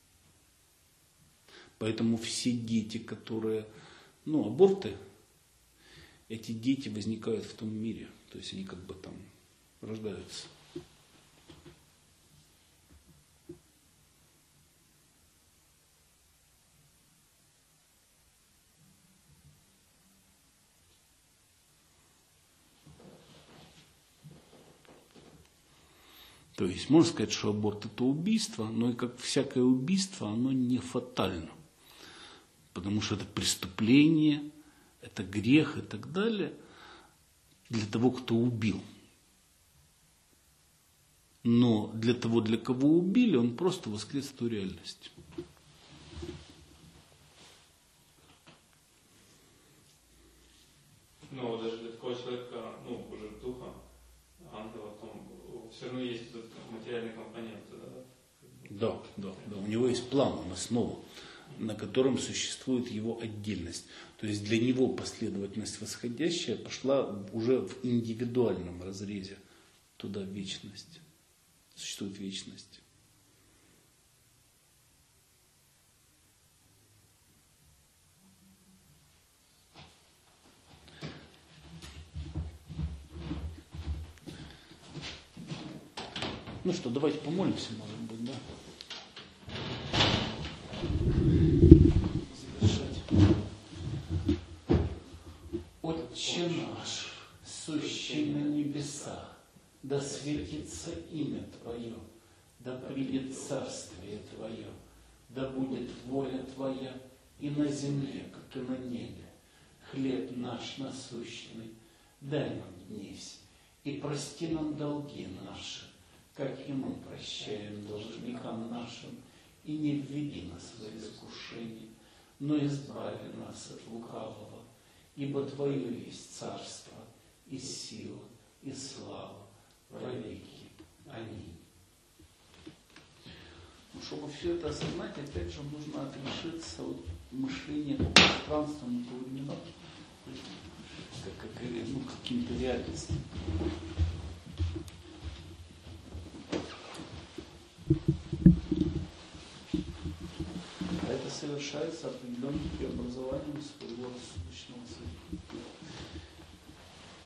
Поэтому все дети, которые, ну, аборты, эти дети возникают в том мире, то есть они как бы там рождаются. То есть можно сказать, что аборт это убийство, но и как всякое убийство, оно не фатально. Потому что это преступление, это грех и так далее для того, кто убил. Но для того, для кого убили, он просто воскрес в ту реальность. Но даже для такого человека, ну, уже духа, ангела, там все равно есть этот материальный компонент. Да, да, да. У него есть план, основа, на котором существует его отдельность. То есть для него последовательность восходящая пошла уже в индивидуальном разрезе туда, в вечность. Существует вечность. Ну что, давайте помолимся, может быть, да? Завершать. Отче наш, сущий на небесах, да светится имя Твое, да придет царствие Твое, да будет воля Твоя и на земле, как и на небе. Хлеб наш насущный дай нам днесь, и прости нам долги наши, как и мы прощаем должникам нашим, и не введи нас в искушение, но избави нас от лукавого, ибо Твое есть царство, и сила, и слава во веки. Аминь. Ну, чтобы все это осознать, опять же, нужно отрешиться от мышления по пространствам, по временам, как, как, ну, каким-то реальностям. А это совершается определенным преобразованием своего рассудочного центра.